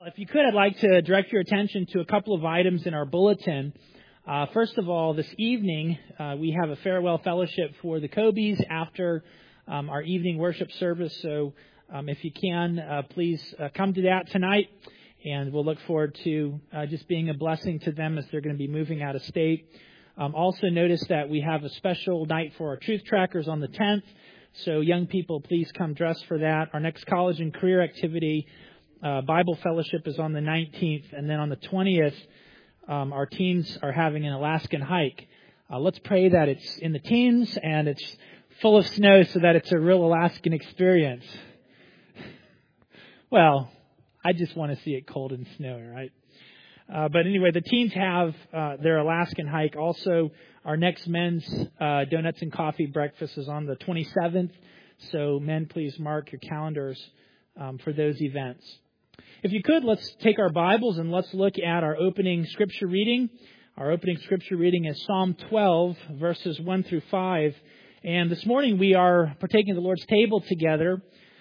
If you could, I'd like to direct your attention to a couple of items in our bulletin. First of all, this evening, we have a farewell fellowship for the Cobies after our evening worship service. So if you can, please come to that tonight. And we'll look forward to just being a blessing to them as they're going to be moving out of state. Also notice that we have a special night for our Truth Trackers on the 10th. So young people, please come dressed for that. Our next college and career activity, Bible Fellowship, is on the 19th. And then on the 20th, our teens are having an Alaskan hike. Let's pray that it's in the teens and it's full of snow so that it's a real Alaskan experience. Well, I just want to see it cold and snowy, right? But anyway, the teens have their Alaskan hike. Also, our next men's donuts and coffee breakfast is on the 27th. So men, please mark your calendars for those events. If you could, let's take our Bibles and let's look at our opening scripture reading. Our opening scripture reading is Psalm 12, verses 1 through 5. And this morning we are partaking of the Lord's table together.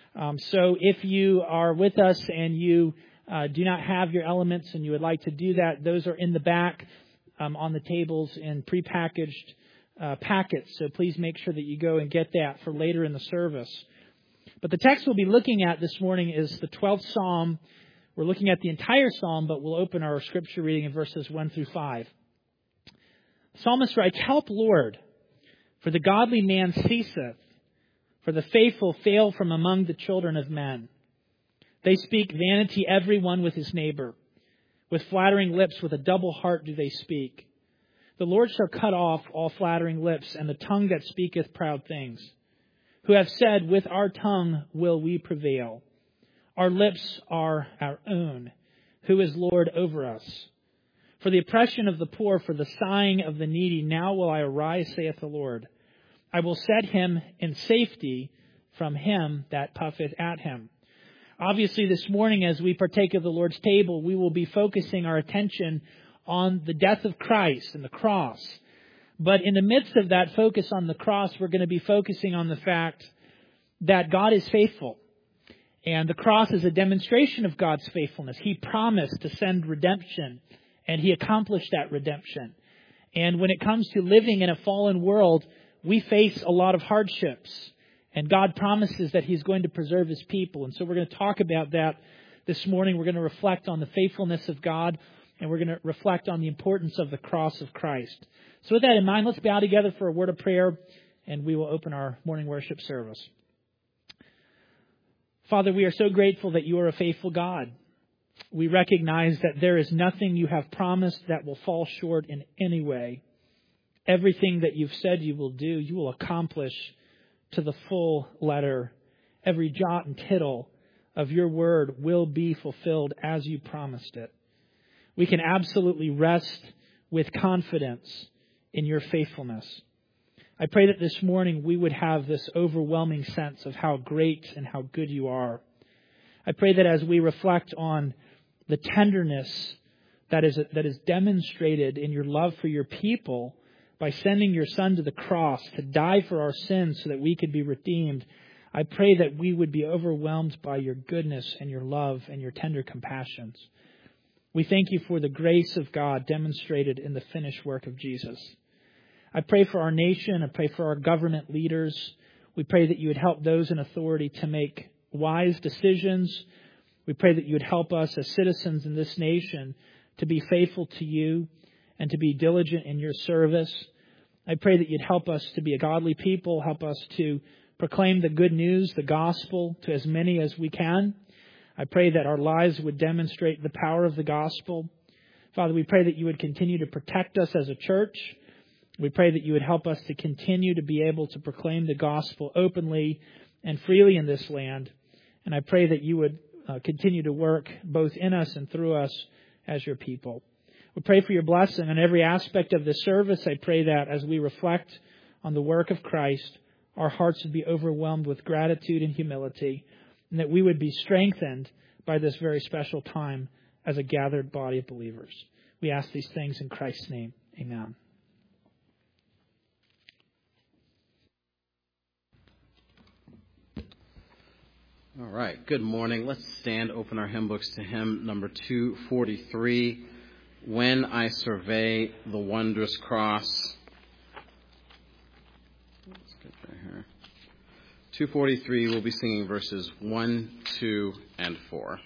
So if you are with us and you do not have your elements and you would like to do that, those are in the back on the tables in prepackaged packets. So please make sure that you go and get that for later in the service. But the text we'll be looking at this morning is the 12th Psalm. We're looking at the entire Psalm, but we'll open our scripture reading in verses 1 through 5. The psalmist writes, "Help, Lord, for the godly man ceaseth, for the faithful fail from among the children of men. They speak vanity every one with his neighbor. With flattering lips, with a double heart do they speak. The Lord shall cut off all flattering lips, and the tongue that speaketh proud things. Who have said, with our tongue will we prevail. Our lips are our own. Who is Lord over us? For the oppression of the poor, for the sighing of the needy, now will I arise, saith the Lord. I will set him in safety from him that puffeth at him." Obviously, this morning, as we partake of the Lord's table, we will be focusing our attention on the death of Christ and the cross. But in the midst of that focus on the cross, we're going to be focusing on the fact that God is faithful. And the cross is a demonstration of God's faithfulness. He promised to send redemption, and He accomplished that redemption. And when it comes to living in a fallen world, we face a lot of hardships. And God promises that He's going to preserve His people. And so we're going to talk about that this morning. We're going to reflect on the faithfulness of God, and we're going to reflect on the importance of the cross of Christ. So with that in mind, let's bow together for a word of prayer, and we will open our morning worship service. Father, we are so grateful that You are a faithful God. We recognize that there is nothing You have promised that will fall short in any way. Everything that You've said You will do, You will accomplish to the full letter. Every jot and tittle of Your word will be fulfilled as You promised it. We can absolutely rest with confidence in Your faithfulness. I pray that this morning we would have this overwhelming sense of how great and how good You are. I pray that as we reflect on the tenderness that is demonstrated in Your love for Your people, by sending Your Son to the cross to die for our sins so that we could be redeemed, I pray that we would be overwhelmed by Your goodness and Your love and Your tender compassions. We thank You for the grace of God demonstrated in the finished work of Jesus. I pray for our nation. I pray for our government leaders. We pray that You would help those in authority to make wise decisions. We pray that You would help us as citizens in this nation to be faithful to You and to be diligent in Your service. I pray that You'd help us to be a godly people, help us to proclaim the good news, the gospel, to as many as we can. I pray that our lives would demonstrate the power of the gospel. Father, we pray that You would continue to protect us as a church. We pray that You would help us to continue to be able to proclaim the gospel openly and freely in this land. And I pray that You would continue to work both in us and through us as Your people. We pray for Your blessing on every aspect of this service. I pray that as we reflect on the work of Christ, our hearts would be overwhelmed with gratitude and humility, and that we would be strengthened by this very special time as a gathered body of believers. We ask these things in Christ's name. Amen. All right, good morning. Let's stand, open our hymn books to hymn number 243, When I Survey the Wondrous Cross. Let's get there here. 243, we'll be singing verses 1, 2, and 4.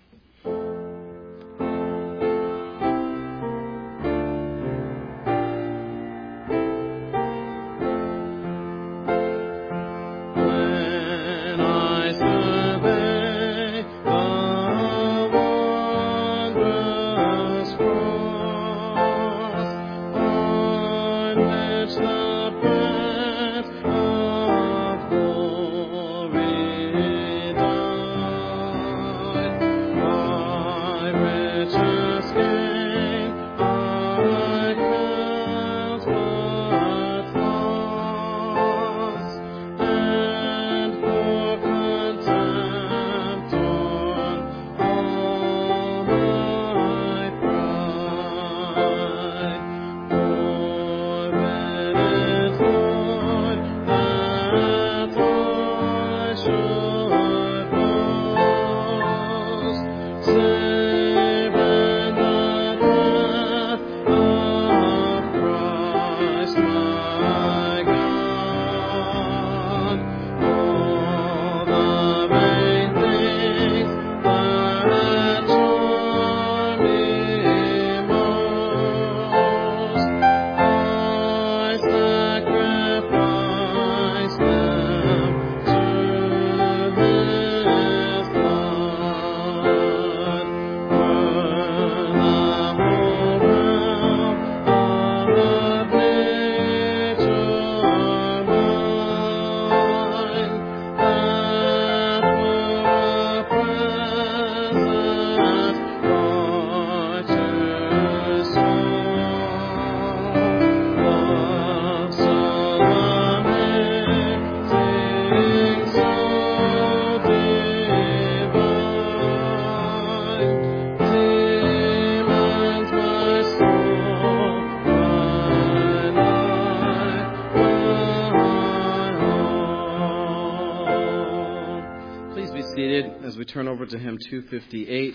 Turn over to hymn 258.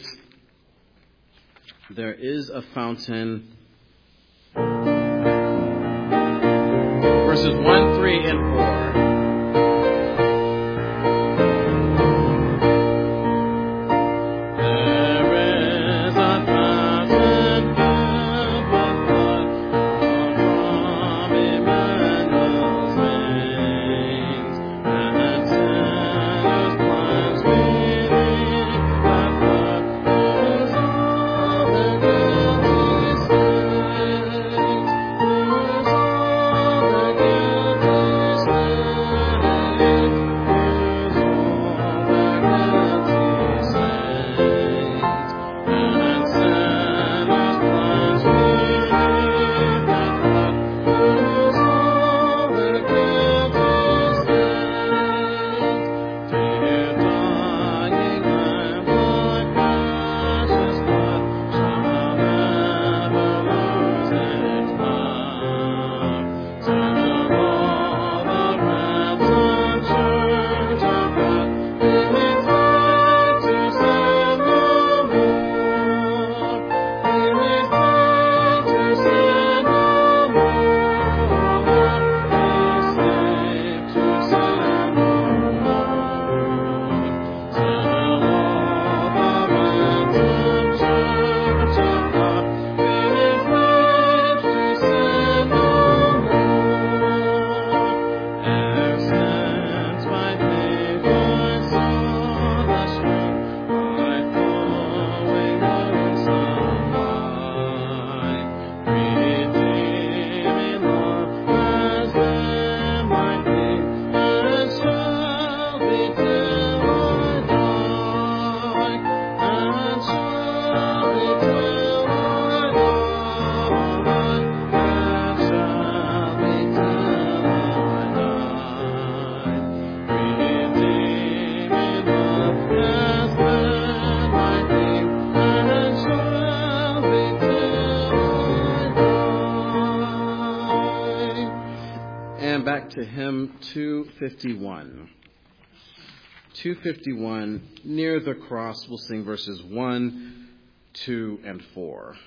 There is a fountain. Verses 1, 3, and 4. back to hymn 251. 251, near the cross. We'll sing verses 1, 2, and 4.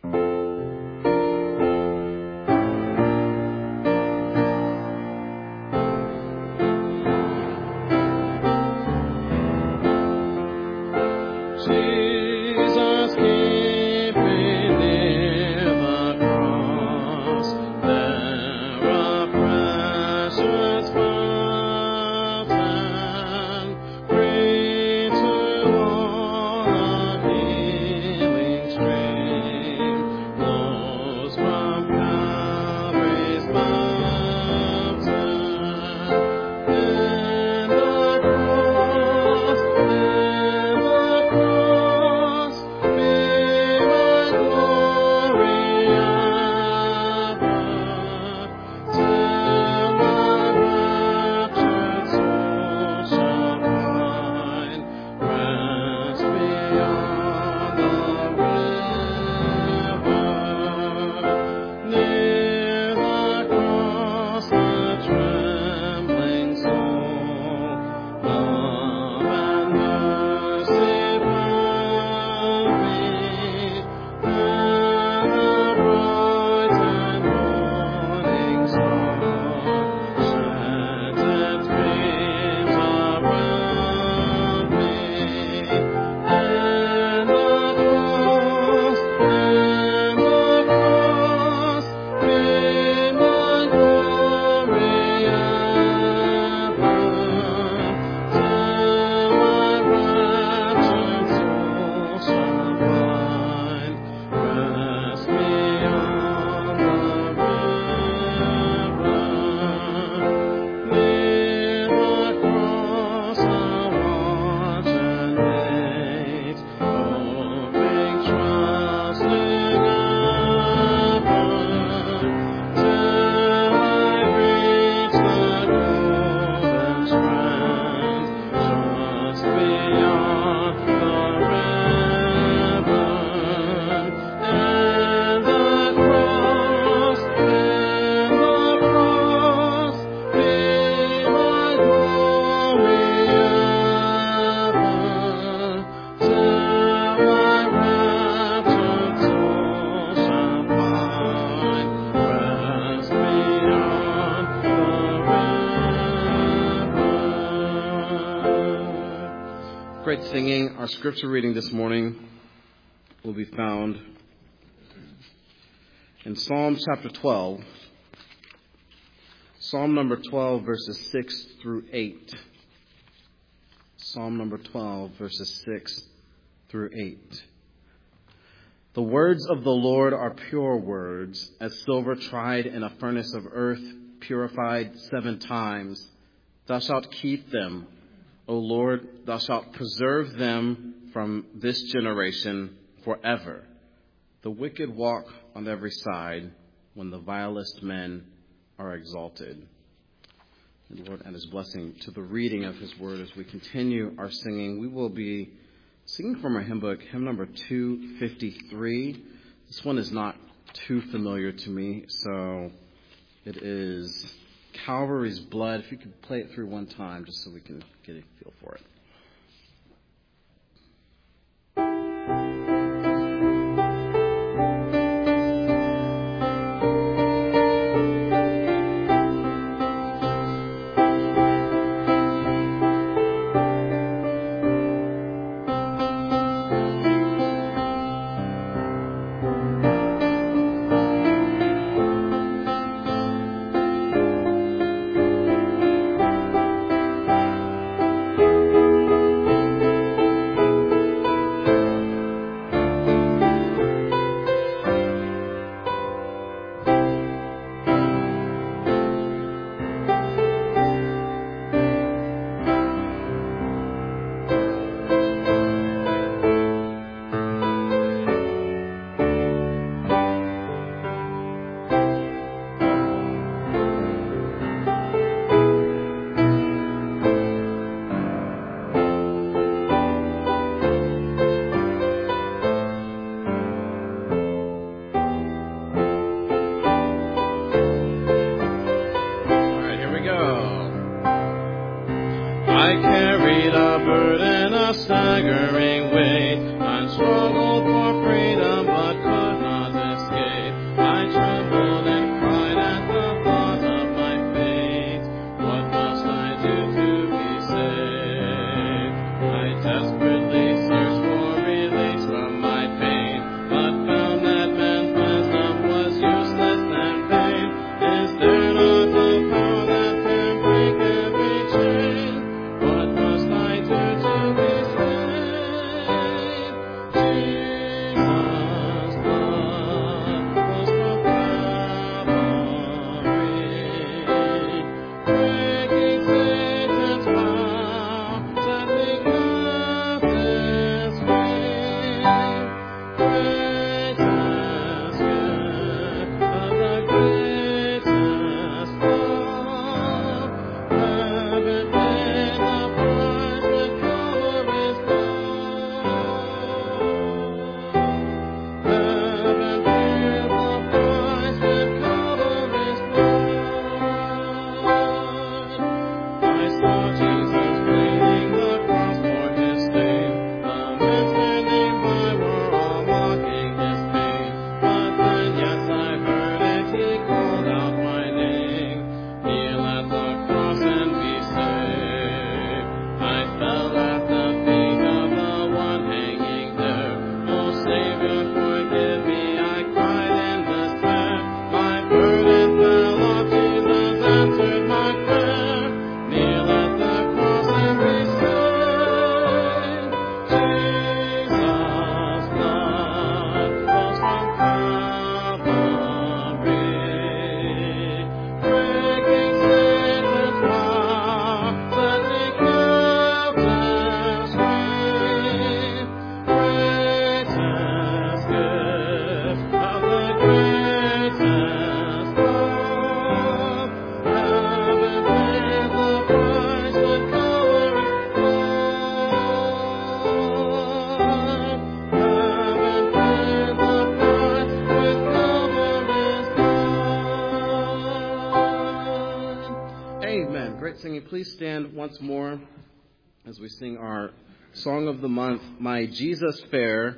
Great singing. Our scripture reading this morning will be found in Psalm chapter 12. Psalm number 12, verses 6 through 8. Psalm number 12, verses 6 through 8. The words of the Lord are pure words, as silver tried in a furnace of earth, purified 7 times. Thou shalt keep them, O Lord, thou shalt preserve them from this generation forever. The wicked walk on every side when the vilest men are exalted. And Lord, add his blessing to the reading of his word as we continue our singing. We will be singing from our hymn book, hymn number 253. This one is not too familiar to me, so it is Calvary's Blood. If you could play it through one time just so we can get a feel for it. staggering weight. I struggled for freedom but could not escape. I trembled and cried at the thought of my fate. What must I do to be saved? I desperately searched for release from my pain, but found that man's wisdom was useless and vain. Is there not a power that can break every chain? What must I do to be saved? Jesus' blood flows from Calvary, breaking Satan's power, setting captives free. Greatest gift of the greatest love, heaven paid the price with Calvary's blood. Heaven paid the price with Calvary's blood. I saw Jesus bleeding the cross for his stain. The men standing by were all mocking his pain. But then, yes, I heard it, he called out my name. Kneel at the cross and be saved. I fell at the feet of the one hanging there. Oh, Savior, forgive me, I cried in despair. My burden fell off, Jesus answered my prayer. Kneel at the cross and be saved. Jesus' blood flows from Calvary, breaking Satan's power, setting captives free. Greatest gift of the greatest love, heaven paid the price with Calvary's blood. Heaven paid the price with Calvary's blood. Amen. Great singing. Please stand once more as we sing our song of the month, My Jesus Fair.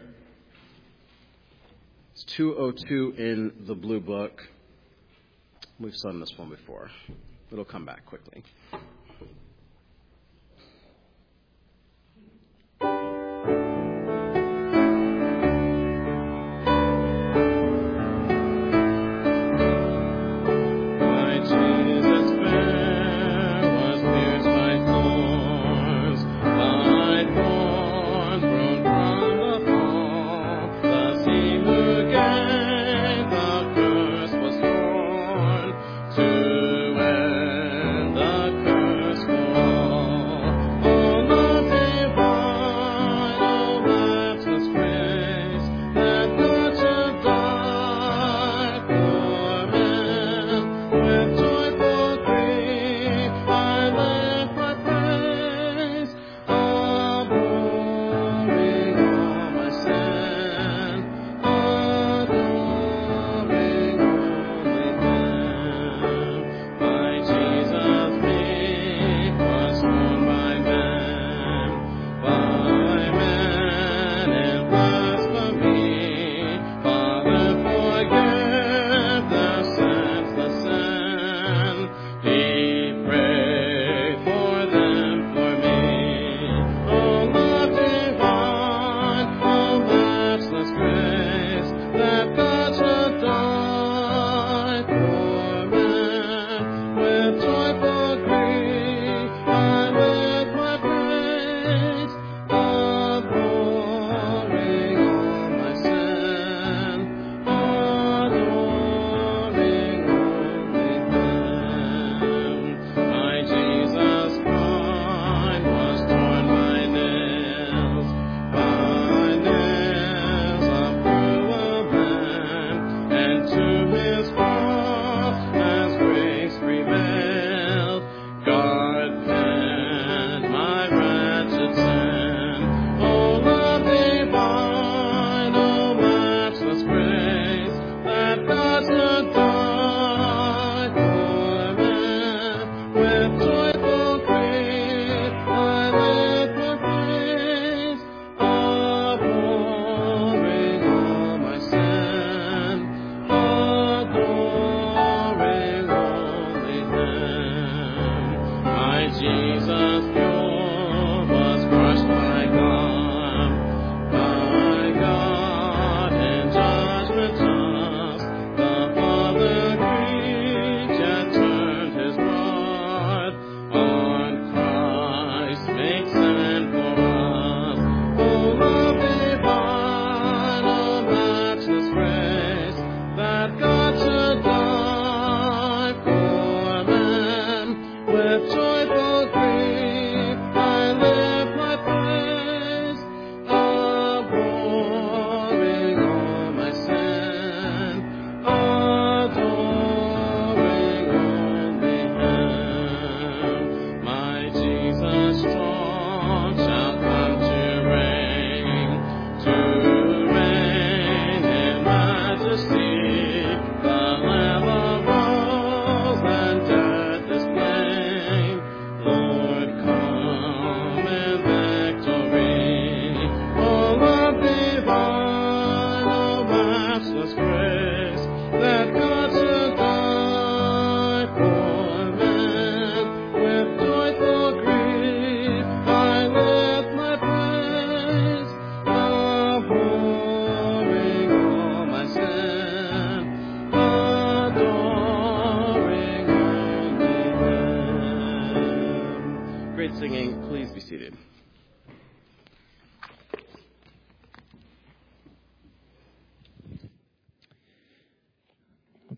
It's 202 in the blue book. We've sung this one before. It'll come back quickly. My Jesus fair was pierced by thorns, thrown from the fall. Thus he who gave the curse was torn to end the curse.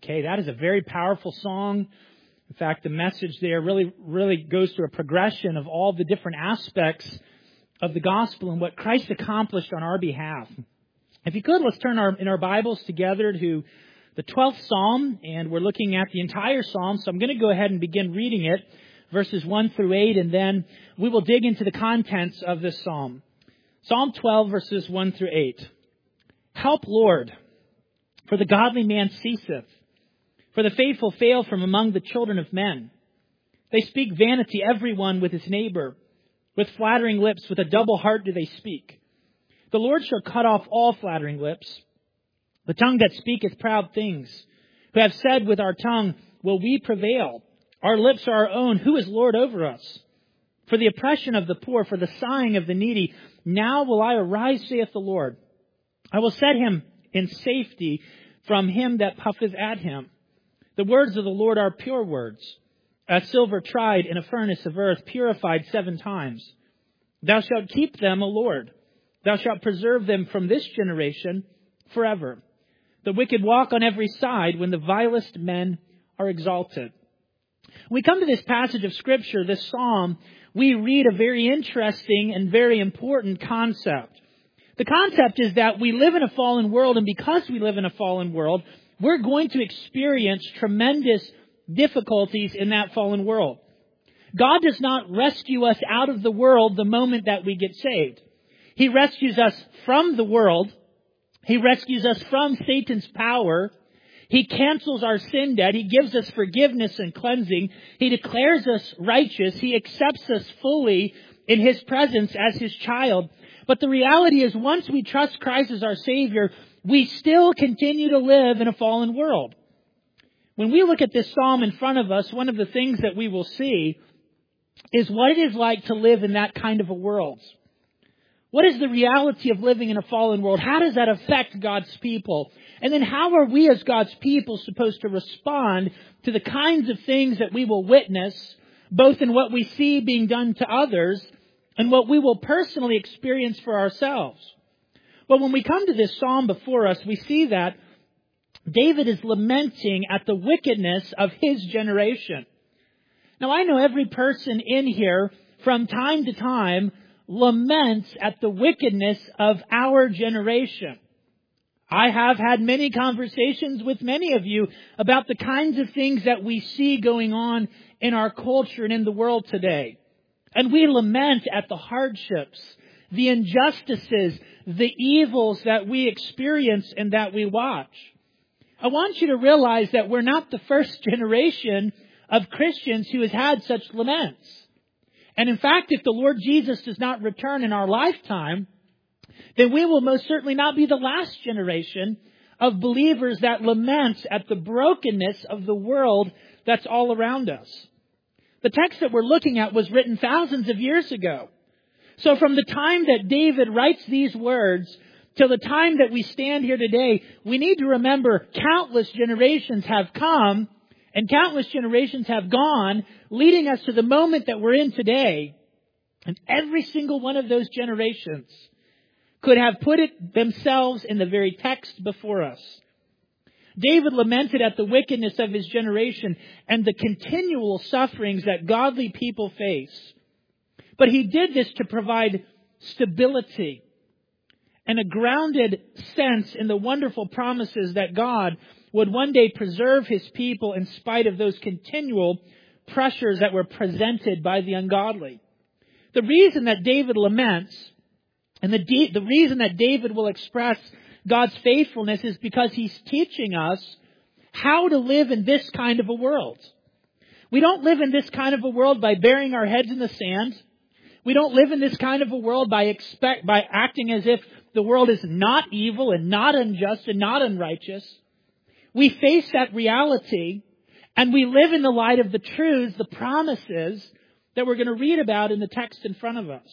Okay, that is a very powerful song. In fact, the message there really goes through a progression of all the different aspects of the gospel and what Christ accomplished on our behalf. If you could, let's turn in our Bibles together to the 12th Psalm, and we're looking at the entire Psalm. So I'm going to go ahead and begin reading it, verses 1 through 8, and then we will dig into the contents of this Psalm. Psalm 12, verses 1 through 8. Help, Lord, for the godly man ceaseth. For the faithful fail from among the children of men. They speak vanity, everyone with his neighbor. With flattering lips, with a double heart do they speak. The Lord shall cut off all flattering lips. The tongue that speaketh proud things. Who have said with our tongue, will we prevail? Our lips are our own. Who is Lord over us? For the oppression of the poor, for the sighing of the needy. Now will I arise, saith the Lord. I will set him in safety from him that puffeth at him. The words of the Lord are pure words, as silver tried in a furnace of earth, purified 7 times. Thou shalt keep them, O Lord. Thou shalt preserve them from this generation forever. The wicked walk on every side when the vilest men are exalted. When we come to this passage of Scripture, this psalm, we read a very interesting and very important concept. The concept is that we live in a fallen world, and because we live in a fallen world, we're going to experience tremendous difficulties in that fallen world. God does not rescue us out of the world the moment that we get saved. He rescues us from the world. He rescues us from Satan's power. He cancels our sin debt. He gives us forgiveness and cleansing. He declares us righteous. He accepts us fully in His presence as His child. But the reality is, once we trust Christ as our Savior, we still continue to live in a fallen world. When we look at this psalm in front of us, one of the things that we will see is what it is like to live in that kind of a world. What is the reality of living in a fallen world? How does that affect God's people? And then how are we as God's people supposed to respond to the kinds of things that we will witness, both in what we see being done to others and what we will personally experience for ourselves? Well, when we come to this psalm before us, we see that David is lamenting at the wickedness of his generation. Now, I know every person in here from time to time laments at the wickedness of our generation. I have had many conversations with many of you about the kinds of things that we see going on in our culture and in the world today. And we lament at the hardships, the injustices, the evils that we experience and that we watch. I want you to realize that we're not the first generation of Christians who has had such laments. And in fact, if the Lord Jesus does not return in our lifetime, then we will most certainly not be the last generation of believers that laments at the brokenness of the world that's all around us. The text that we're looking at was written thousands of years ago. So from the time that David writes these words till the time that we stand here today, we need to remember countless generations have come and countless generations have gone, leading us to the moment that we're in today. And every single one of those generations could have put it themselves in the very text before us. David lamented at the wickedness of his generation and the continual sufferings that godly people face. But he did this to provide stability and a grounded sense in the wonderful promises that God would one day preserve His people in spite of those continual pressures that were presented by the ungodly. The reason that David laments and the reason that David will express God's faithfulness is because he's teaching us how to live in this kind of a world. We don't live in this kind of a world by burying our heads in the sand. We don't live in this kind of a world by acting as if the world is not evil and not unjust and not unrighteous. We face that reality and we live in the light of the truths, the promises that we're going to read about in the text in front of us.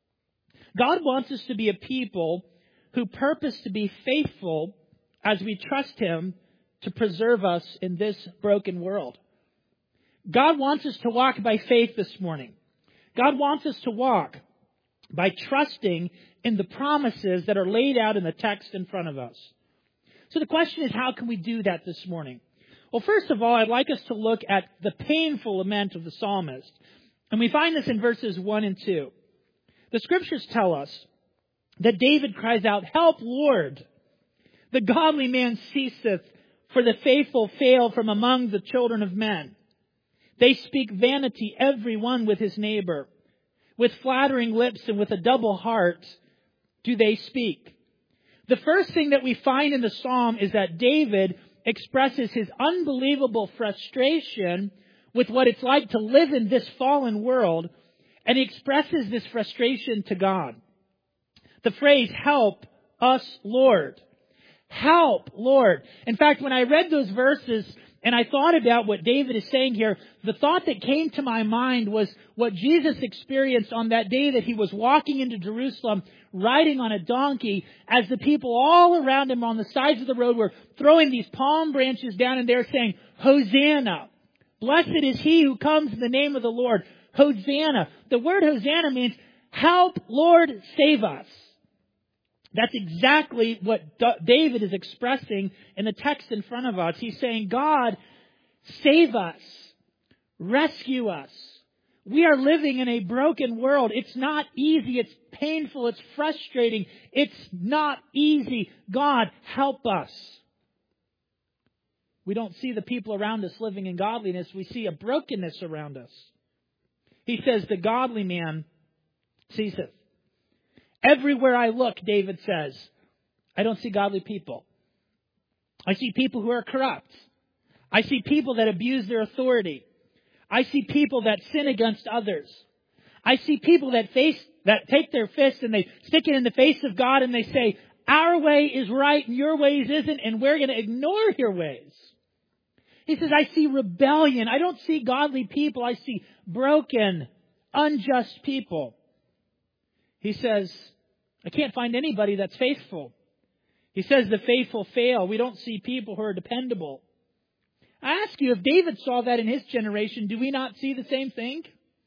God wants us to be a people who purpose to be faithful as we trust Him to preserve us in this broken world. God wants us to walk by faith this morning. God wants us to walk by trusting in the promises that are laid out in the text in front of us. So the question is, how can we do that this morning? Well, first of all, I'd like us to look at the painful lament of the psalmist. And we find this in verses 1 and 2. The Scriptures tell us that David cries out, "Help, Lord! The godly man ceaseth, for the faithful fail from among the children of men. They speak vanity, every one with his neighbor. With flattering lips and with a double heart do they speak." The first thing that we find in the psalm is that David expresses his unbelievable frustration with what it's like to live in this fallen world, and he expresses this frustration to God. The phrase, "Help us, Lord." Help, Lord. In fact, when I read those verses and I thought about what David is saying here, the thought that came to my mind was what Jesus experienced on that day that he was walking into Jerusalem, riding on a donkey, as the people all around him on the sides of the road were throwing these palm branches down, and they're saying, "Hosanna. Blessed is he who comes in the name of the Lord. Hosanna." The word Hosanna means, "Help, Lord, save us." That's exactly what David is expressing in the text in front of us. He's saying, "God, save us. Rescue us. We are living in a broken world. It's not easy. It's painful. It's frustrating. It's not easy. God, help us." We don't see the people around us living in godliness. We see a brokenness around us. He says, "The godly man ceaseth." Everywhere I look, David says, I don't see godly people. I see people who are corrupt. I see people that abuse their authority. I see people that sin against others. I see people that take their fist and they stick it in the face of God and they say, "Our way is right and your ways isn't, and we're going to ignore your ways." He says, "I see rebellion. I don't see godly people. I see broken, unjust people." He says, "I can't find anybody that's faithful." He says the faithful fail. We don't see people who are dependable. I ask you, if David saw that in his generation, do we not see the same thing?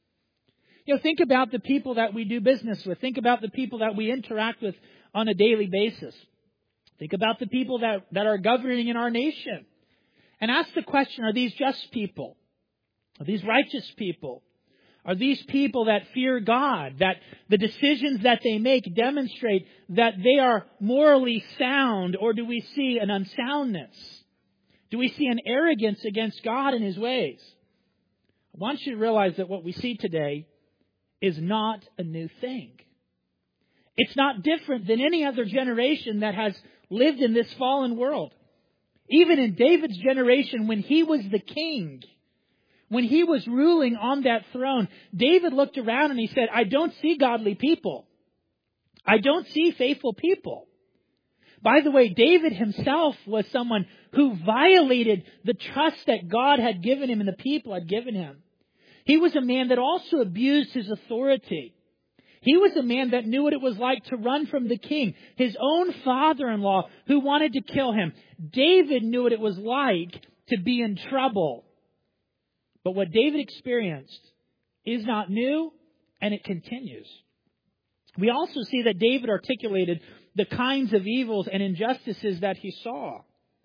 Think about the people that we do business with. Think about the people that we interact with on a daily basis. Think about the people that are governing in our nation. And ask the question, are these just people? Are these righteous people? Are these people that fear God, that the decisions that they make demonstrate that they are morally sound, or do we see an unsoundness? Do we see an arrogance against God and His ways? I want you to realize that what we see today is not a new thing. It's not different than any other generation that has lived in this fallen world. Even in David's generation, when he was the king, when he was ruling on that throne, David looked around and he said, "I don't see godly people. I don't see faithful people." By the way, David himself was someone who violated the trust that God had given him and the people had given him. He was a man that also abused his authority. He was a man that knew what it was like to run from the king, his own father-in-law who wanted to kill him. David knew what it was like to be in trouble. But what David experienced is not new, and it continues. We also see that David articulated the kinds of evils and injustices that he saw.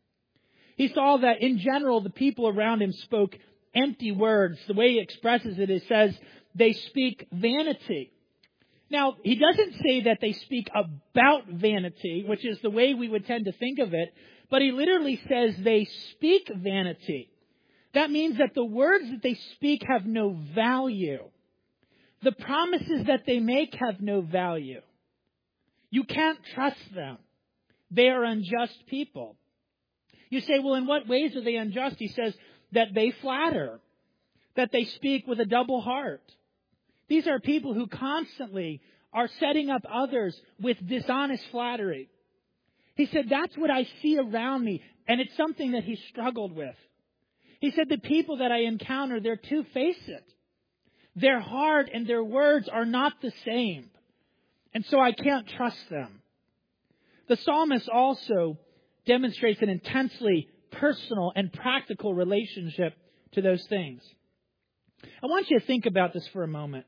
He saw that in general the people around him spoke empty words. The way he expresses it, it says they speak vanity. Now, he doesn't say that they speak about vanity, which is the way we would tend to think of it, but he literally says they speak vanity. That means that the words that they speak have no value. The promises that they make have no value. You can't trust them. They are unjust people. You say, well, in what ways are they unjust? He says that they flatter, that they speak with a double heart. These are people who constantly are setting up others with dishonest flattery. He said, that's what I see around me, and it's something that he struggled with. He said, the people that I encounter, they're two-faced. Their heart and their words are not the same. And so I can't trust them. The psalmist also demonstrates an intensely personal and practical relationship to those things. I want you to think about this for a moment.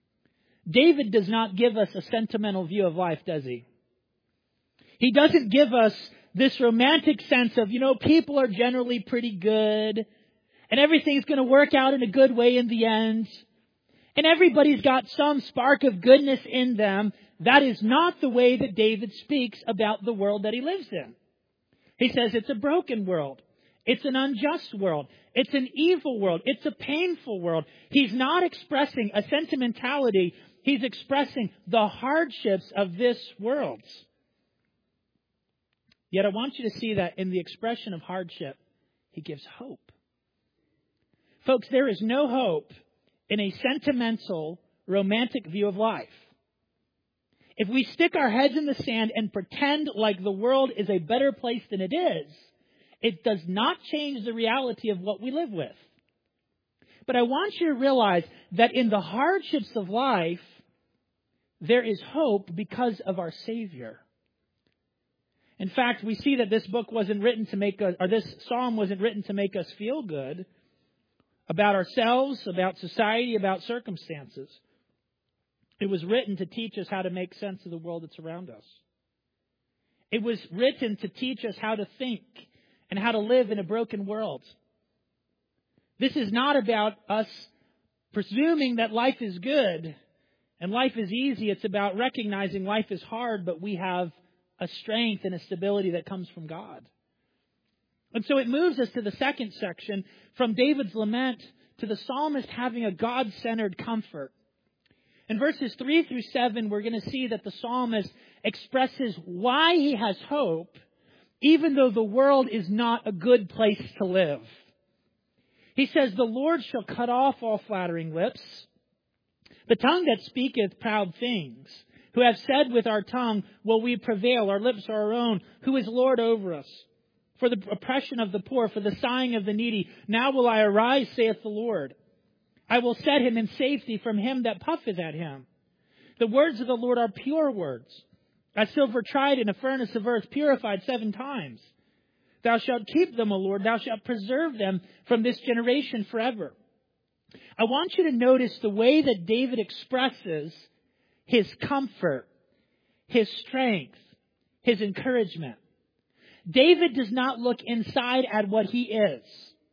David does not give us a sentimental view of life, does he? He doesn't give us this romantic sense of, people are generally pretty good, and everything's going to work out in a good way in the end, and everybody's got some spark of goodness in them. That is not the way that David speaks about the world that he lives in. He says it's a broken world. It's an unjust world. It's an evil world. It's a painful world. He's not expressing a sentimentality. He's expressing the hardships of this world. Yet I want you to see that in the expression of hardship, he gives hope. Folks, there is no hope in a sentimental, romantic view of life. If we stick our heads in the sand and pretend like the world is a better place than it is, it does not change the reality of what we live with. But I want you to realize that in the hardships of life, there is hope because of our Savior. In fact, we see that this book wasn't written to make us, or this psalm wasn't written to make us feel good about ourselves, about society, about circumstances. It was written to teach us how to make sense of the world that's around us. It was written to teach us how to think and how to live in a broken world. This is not about us presuming that life is good and life is easy. It's about recognizing life is hard, but we have a strength and a stability that comes from God. And so it moves us to the second section, from David's lament to the psalmist having a God-centered comfort. In verses 3 through 7, we're going to see that the psalmist expresses why he has hope, even though the world is not a good place to live. He says, "The Lord shall cut off all flattering lips, the tongue that speaketh proud things, who have said with our tongue, will we prevail, our lips are our own, who is Lord over us? For the oppression of the poor, for the sighing of the needy, now will I arise, saith the Lord. I will set him in safety from him that puffeth at him. The words of the Lord are pure words, as silver tried in a furnace of earth, purified 7 times. Thou shalt keep them, O Lord, thou shalt preserve them from this generation forever." I want you to notice the way that David expresses his comfort, his strength, his encouragement. David does not look inside at what he is.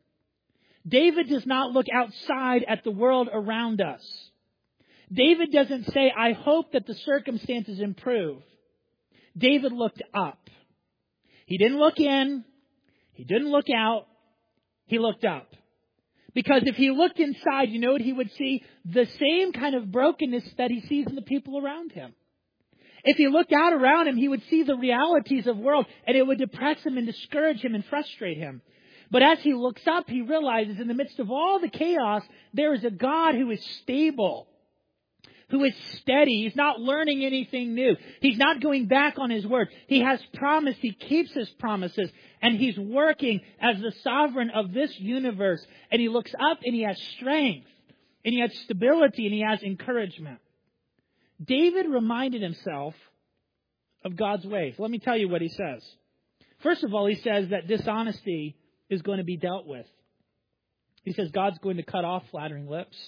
David does not look outside at the world around us. David doesn't say, "I hope that the circumstances improve." David looked up. He didn't look in. He didn't look out. He looked up. Because if he looked inside, you know what he would see? The same kind of brokenness that he sees in the people around him. If he looked out around him, he would see the realities of the world, and it would depress him and discourage him and frustrate him. But as he looks up, he realizes in the midst of all the chaos, there is a God who is stable, who is steady. He's not learning anything new. He's not going back on his word. He has promised. He keeps his promises. And he's working as the sovereign of this universe. And he looks up and he has strength. And he has stability and he has encouragement. David reminded himself of God's ways. Let me tell you what he says. First of all, he says that dishonesty is going to be dealt with. He says God's going to cut off flattering lips.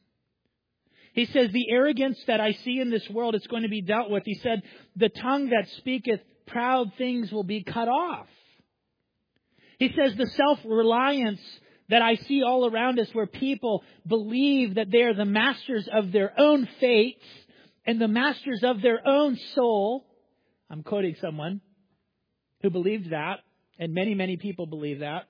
He says the arrogance that I see in this world is going to be dealt with. He said the tongue that speaketh proud things will be cut off. He says the self-reliance that I see all around us, where people believe that they are the masters of their own fates and the masters of their own soul. I'm quoting someone who believed that, and many, many people believe that.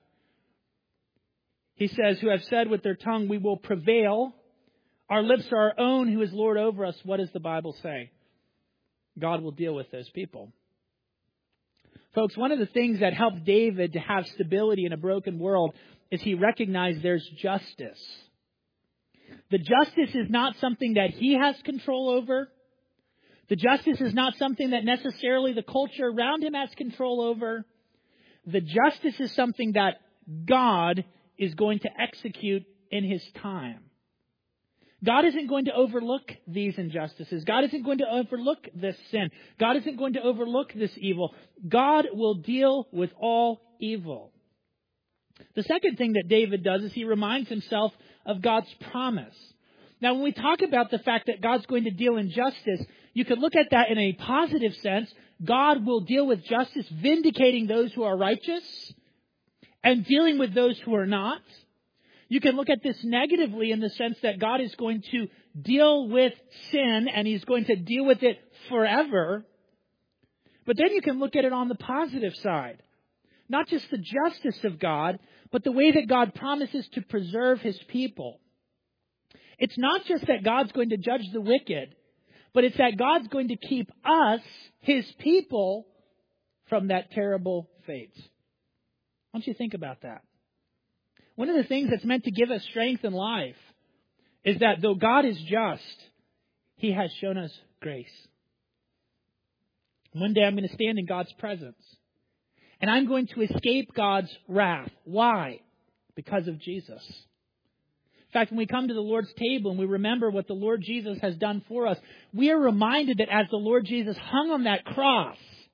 He says, who have said with their tongue, we will prevail. Our lips are our own, who is Lord over us. What does the Bible say? God will deal with those people. Folks, one of the things that helped David to have stability in a broken world is he recognized there's justice. The justice is not something that he has control over. The justice is not something that necessarily the culture around him has control over. The justice is something that God is going to execute in his time. God isn't going to overlook these injustices. God isn't going to overlook this sin. God isn't going to overlook this evil. God will deal with all evil. The second thing that David does is he reminds himself of God's promise. Now, when we talk about the fact that God's going to deal in justice, you could look at that in a positive sense. God will deal with justice, vindicating those who are righteous and dealing with those who are not. You can look at this negatively in the sense that God is going to deal with sin and He's going to deal with it forever. But then you can look at it on the positive side. Not just the justice of God, but the way that God promises to preserve His people. It's not just that God's going to judge the wicked, but it's that God's going to keep us, His people, from that terrible fate. Why don't you think about that? One of the things that's meant to give us strength in life is that though God is just, He has shown us grace. One day I'm going to stand in God's presence. And I'm going to escape God's wrath. Why? Because of Jesus. In fact, when we come to the Lord's table and we remember what the Lord Jesus has done for us, we are reminded that as the Lord Jesus hung on that cross,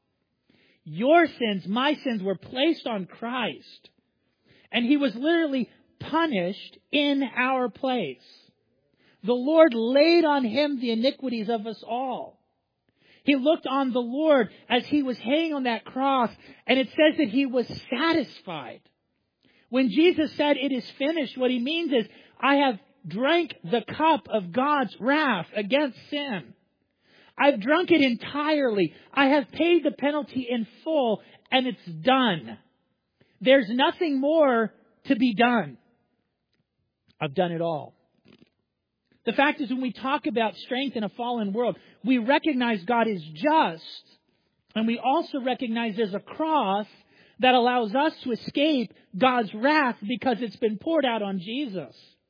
your sins, my sins, were placed on Christ. And He was literally punished in our place. The Lord laid on Him the iniquities of us all. He looked on the Lord as He was hanging on that cross, and it says that He was satisfied. When Jesus said, "It is finished," what He means is, I have drank the cup of God's wrath against sin. I've drunk it entirely. I have paid the penalty in full, and it's done. There's nothing more to be done. I've done it all. The fact is, when we talk about strength in a fallen world, we recognize God is just, and we also recognize there's a cross that allows us to escape God's wrath because it's been poured out on Jesus.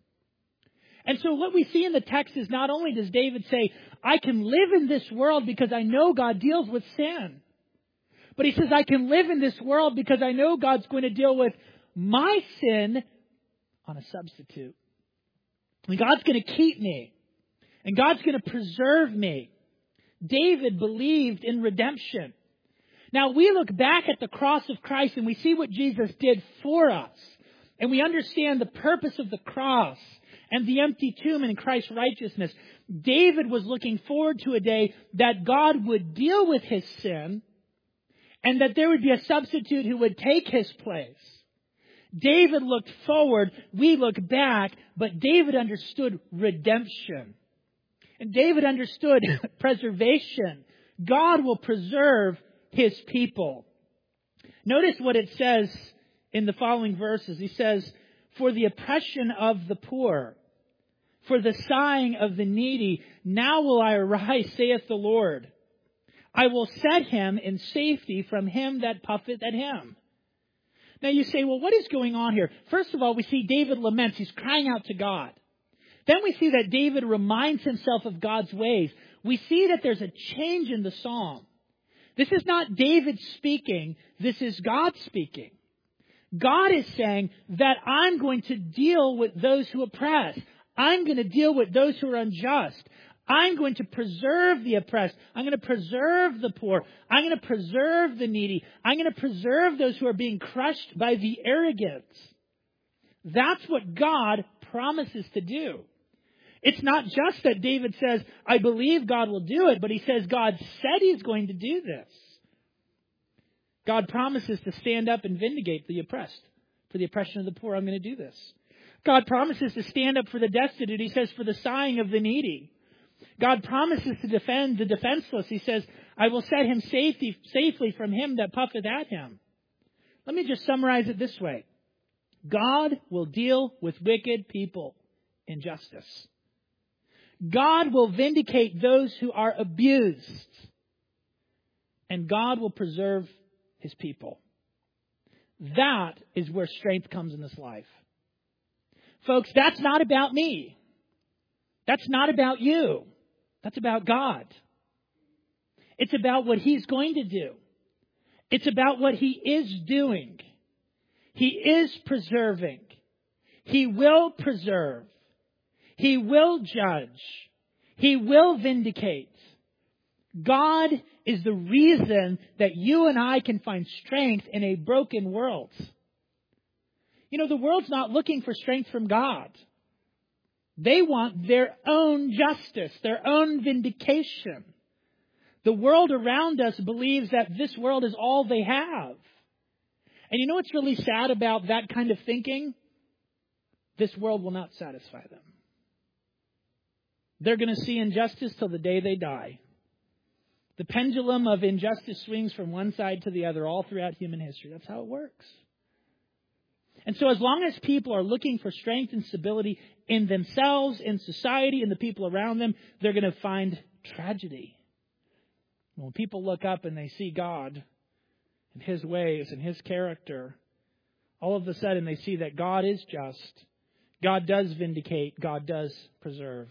And so what we see in the text is not only does David say, I can live in this world because I know God deals with sin, but he says, I can live in this world because I know God's going to deal with my sin on a substitute. And God's going to keep me. And God's going to preserve me. David believed in redemption. Now we look back at the cross of Christ and we see what Jesus did for us. And we understand the purpose of the cross and the empty tomb in Christ's righteousness. David was looking forward to a day that God would deal with his sin and that there would be a substitute who would take his place. David looked forward, we look back, but David understood redemption. And David understood preservation. God will preserve His people. Notice what it says in the following verses. He says, for the oppression of the poor, for the sighing of the needy, now will I arise, saith the Lord. I will set him in safety from him that puffeth at him. Now you say, well, what is going on here? First of all, we see David laments. He's crying out to God. Then we see that David reminds himself of God's ways. We see that there's a change in the psalm. This is not David speaking. This is God speaking. God is saying that I'm going to deal with those who oppress. I'm going to deal with those who are unjust. I'm going to preserve the oppressed. I'm going to preserve the poor. I'm going to preserve the needy. I'm going to preserve those who are being crushed by the arrogant. That's what God promises to do. It's not just that David says, I believe God will do it, but he says God said He's going to do this. God promises to stand up and vindicate the oppressed. For the oppression of the poor, I'm going to do this. God promises to stand up for the destitute. He says, for the sighing of the needy. God promises to defend the defenseless. He says, I will set him safely from him that puffeth at him. Let me just summarize it this way. God will deal with wicked people in justice. God will vindicate those who are abused. And God will preserve His people. That is where strength comes in this life. Folks, that's not about me. That's not about you. That's about God. It's about what He's going to do. It's about what He is doing. He is preserving. He will preserve. He will judge. He will vindicate. God is the reason that you and I can find strength in a broken world. You know, the world's not looking for strength from God. They want their own justice, their own vindication. The world around us believes that this world is all they have. And you know what's really sad about that kind of thinking? This world will not satisfy them. They're going to see injustice till the day they die. The pendulum of injustice swings from one side to the other all throughout human history. That's how it works. And so as long as people are looking for strength and stability in themselves, in society, in the people around them, they're going to find tragedy. When people look up and they see God and His ways and His character, all of a sudden they see that God is just. God does vindicate. God does preserve.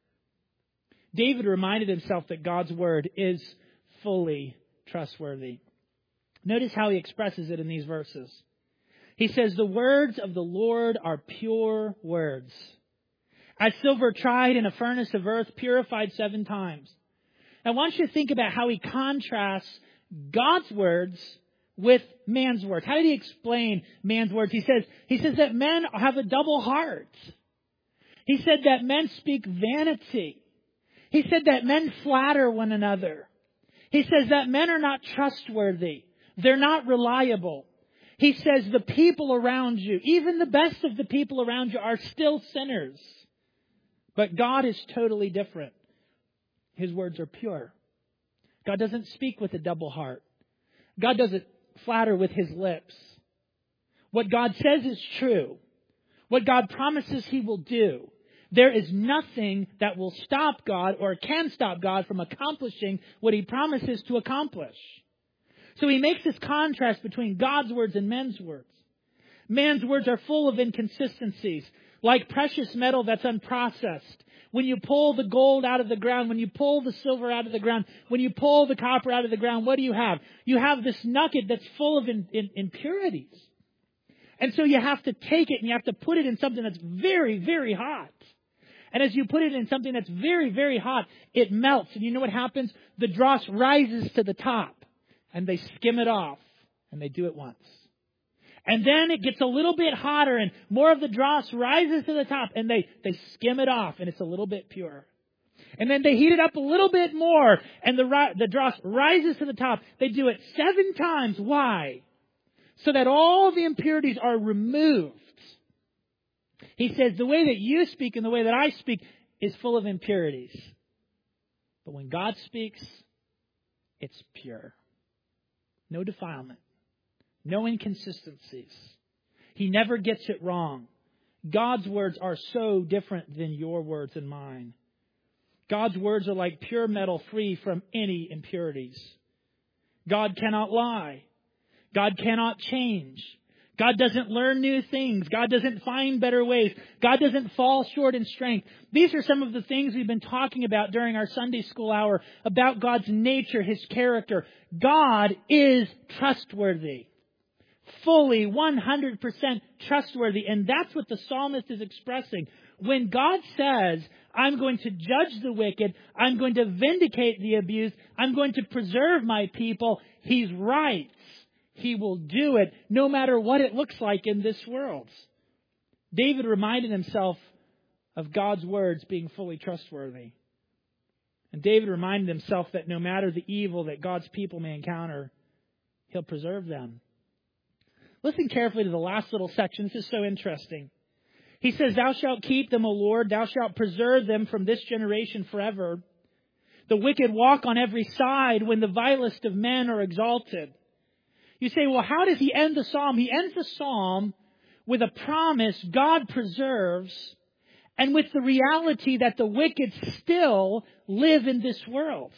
David reminded himself that God's word is fully trustworthy. Notice how he expresses it in these verses. He says, the words of the Lord are pure words. As silver tried in a furnace of earth, purified 7 times. I want you to think about how he contrasts God's words with man's words. How did he explain man's words? He says that men have a double heart. He said that men speak vanity. He said that men flatter one another. He says that men are not trustworthy. They're not reliable. He says the people around you, even the best of the people around you, are still sinners. But God is totally different. His words are pure. God doesn't speak with a double heart. God doesn't flatter with His lips. What God says is true. What God promises He will do. There is nothing that will stop God or can stop God from accomplishing what He promises to accomplish. So He makes this contrast between God's words and men's words. Man's words are full of inconsistencies, like precious metal that's unprocessed. When you pull the gold out of the ground, when you pull the silver out of the ground, when you pull the copper out of the ground, what do you have? You have this nugget that's full of impurities. And so you have to take it and you have to put it in something that's very, very hot. And as you put it in something that's very, very hot, it melts. And you know what happens? The dross rises to the top. And they skim it off. And they do it once. And then it gets a little bit hotter and more of the dross rises to the top. And they skim it off. And it's a little bit pure. And then they heat it up a little bit more. And the dross rises to the top. They do it 7 times. Why? So that all the impurities are removed. He says the way that you speak and the way that I speak is full of impurities. But when God speaks, it's pure. No defilement. No inconsistencies. He never gets it wrong. God's words are so different than your words and mine. God's words are like pure metal free from any impurities. God cannot lie. God cannot change. God doesn't learn new things. God doesn't find better ways. God doesn't fall short in strength. These are some of the things we've been talking about during our Sunday school hour about God's nature, His character. God is trustworthy. Fully 100% trustworthy. And that's what the psalmist is expressing. When God says, I'm going to judge the wicked, I'm going to vindicate the abused, I'm going to preserve my people, He's right. He will do it no matter what it looks like in this world. David reminded himself of God's words being fully trustworthy. And David reminded himself that no matter the evil that God's people may encounter, He'll preserve them. Listen carefully to the last little section. This is so interesting. He says, Thou shalt keep them, O Lord. Thou shalt preserve them from this generation forever. The wicked walk on every side when the vilest of men are exalted. You say, well, how does he end the psalm? He ends the psalm with a promise God preserves and with the reality that the wicked still live in this world.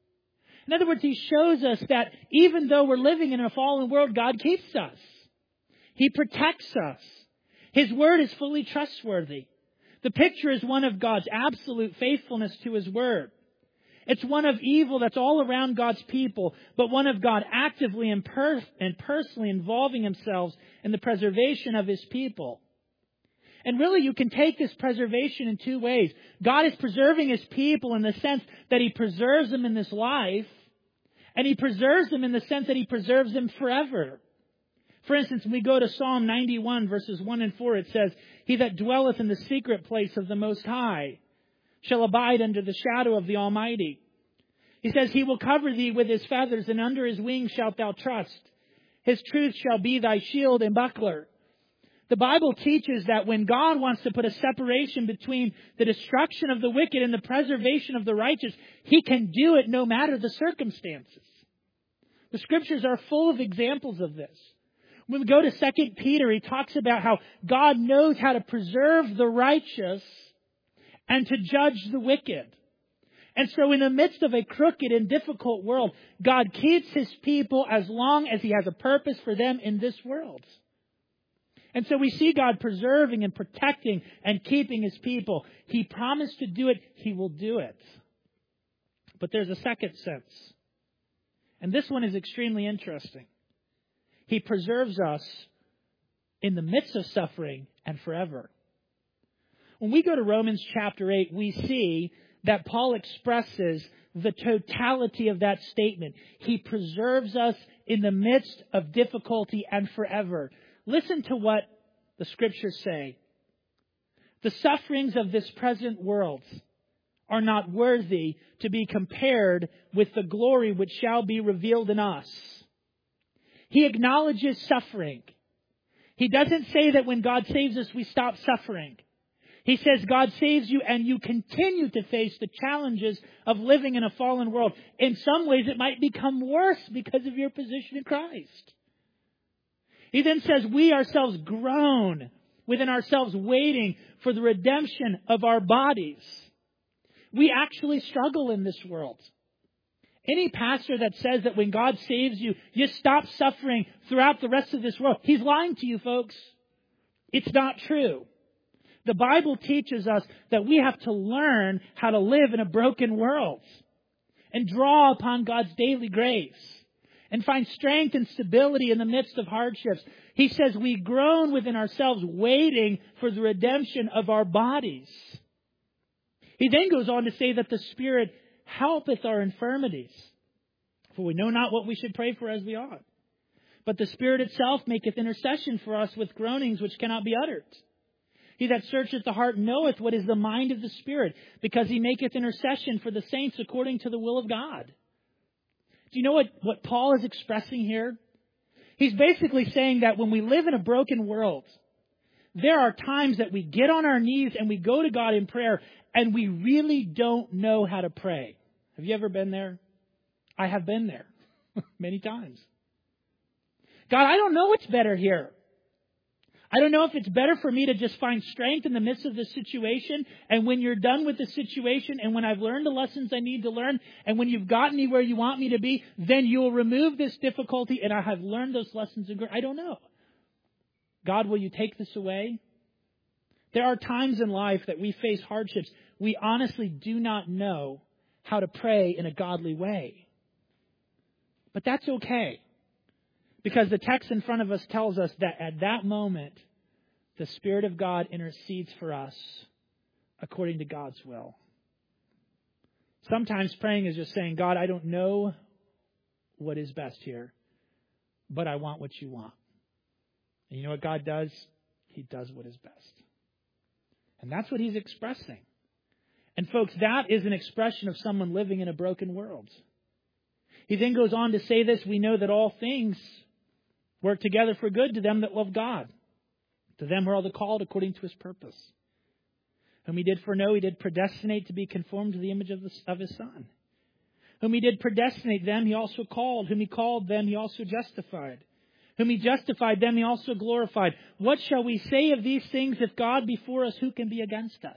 In other words, he shows us that even though we're living in a fallen world, God keeps us. He protects us. His word is fully trustworthy. The picture is one of God's absolute faithfulness to His word. It's one of evil that's all around God's people, but one of God actively and personally involving Himself in the preservation of His people. And really, you can take this preservation in 2 ways. God is preserving His people in the sense that He preserves them in this life, and He preserves them in the sense that He preserves them forever. For instance, when we go to Psalm 91, verses 1 and 4, it says, He that dwelleth in the secret place of the Most High shall abide under the shadow of the Almighty. He says, He will cover thee with His feathers, and under His wings shalt thou trust. His truth shall be thy shield and buckler. The Bible teaches that when God wants to put a separation between the destruction of the wicked and the preservation of the righteous, He can do it no matter the circumstances. The Scriptures are full of examples of this. When we go to 2 Peter, he talks about how God knows how to preserve the righteous and to judge the wicked. And so in the midst of a crooked and difficult world, God keeps His people as long as He has a purpose for them in this world. And so we see God preserving and protecting and keeping His people. He promised to do it. He will do it. But there's a second sense. And this one is extremely interesting. He preserves us in the midst of suffering and forever. When we go to Romans chapter 8, we see that Paul expresses the totality of that statement. He preserves us in the midst of difficulty and forever. Listen to what the Scriptures say. The sufferings of this present world are not worthy to be compared with the glory which shall be revealed in us. He acknowledges suffering. He doesn't say that when God saves us, we stop suffering. He says God saves you and you continue to face the challenges of living in a fallen world. In some ways, it might become worse because of your position in Christ. He then says we ourselves groan within ourselves waiting for the redemption of our bodies. We actually struggle in this world. Any pastor that says that when God saves you, you stop suffering throughout the rest of this world, he's lying to you, folks. It's not true. The Bible teaches us that we have to learn how to live in a broken world and draw upon God's daily grace and find strength and stability in the midst of hardships. He says we groan within ourselves waiting for the redemption of our bodies. He then goes on to say that the Spirit helpeth our infirmities. For we know not what we should pray for as we ought. But the Spirit itself maketh intercession for us with groanings which cannot be uttered. He that searcheth the heart knoweth what is the mind of the Spirit, because He maketh intercession for the saints according to the will of God. Do you know what Paul is expressing here? He's basically saying that when we live in a broken world, there are times that we get on our knees and we go to God in prayer and we really don't know how to pray. Have you ever been there? I have been there many times. God, I don't know what's better here. I don't know if it's better for me to just find strength in the midst of this situation. And when you're done with the situation and when I've learned the lessons I need to learn and when you've gotten me where you want me to be, then you'll remove this difficulty and I have learned those lessons. I don't know. God, will you take this away? There are times in life that we face hardships. We honestly do not know how to pray in a godly way. But that's okay. Because the text in front of us tells us that at that moment, the Spirit of God intercedes for us according to God's will. Sometimes praying is just saying, God, I don't know what is best here, but I want what you want. And you know what God does? He does what is best. And that's what He's expressing. And folks, that is an expression of someone living in a broken world. He then goes on to say this, we know that all things work together for good to them that love God, to them who are all the called according to His purpose. Whom He did foreknow, He did predestinate to be conformed to the image of His Son. Whom He did predestinate, them He also called. Whom He called, them He also justified. Whom He justified, them He also glorified. What shall we say of these things? If God be for us, who can be against us?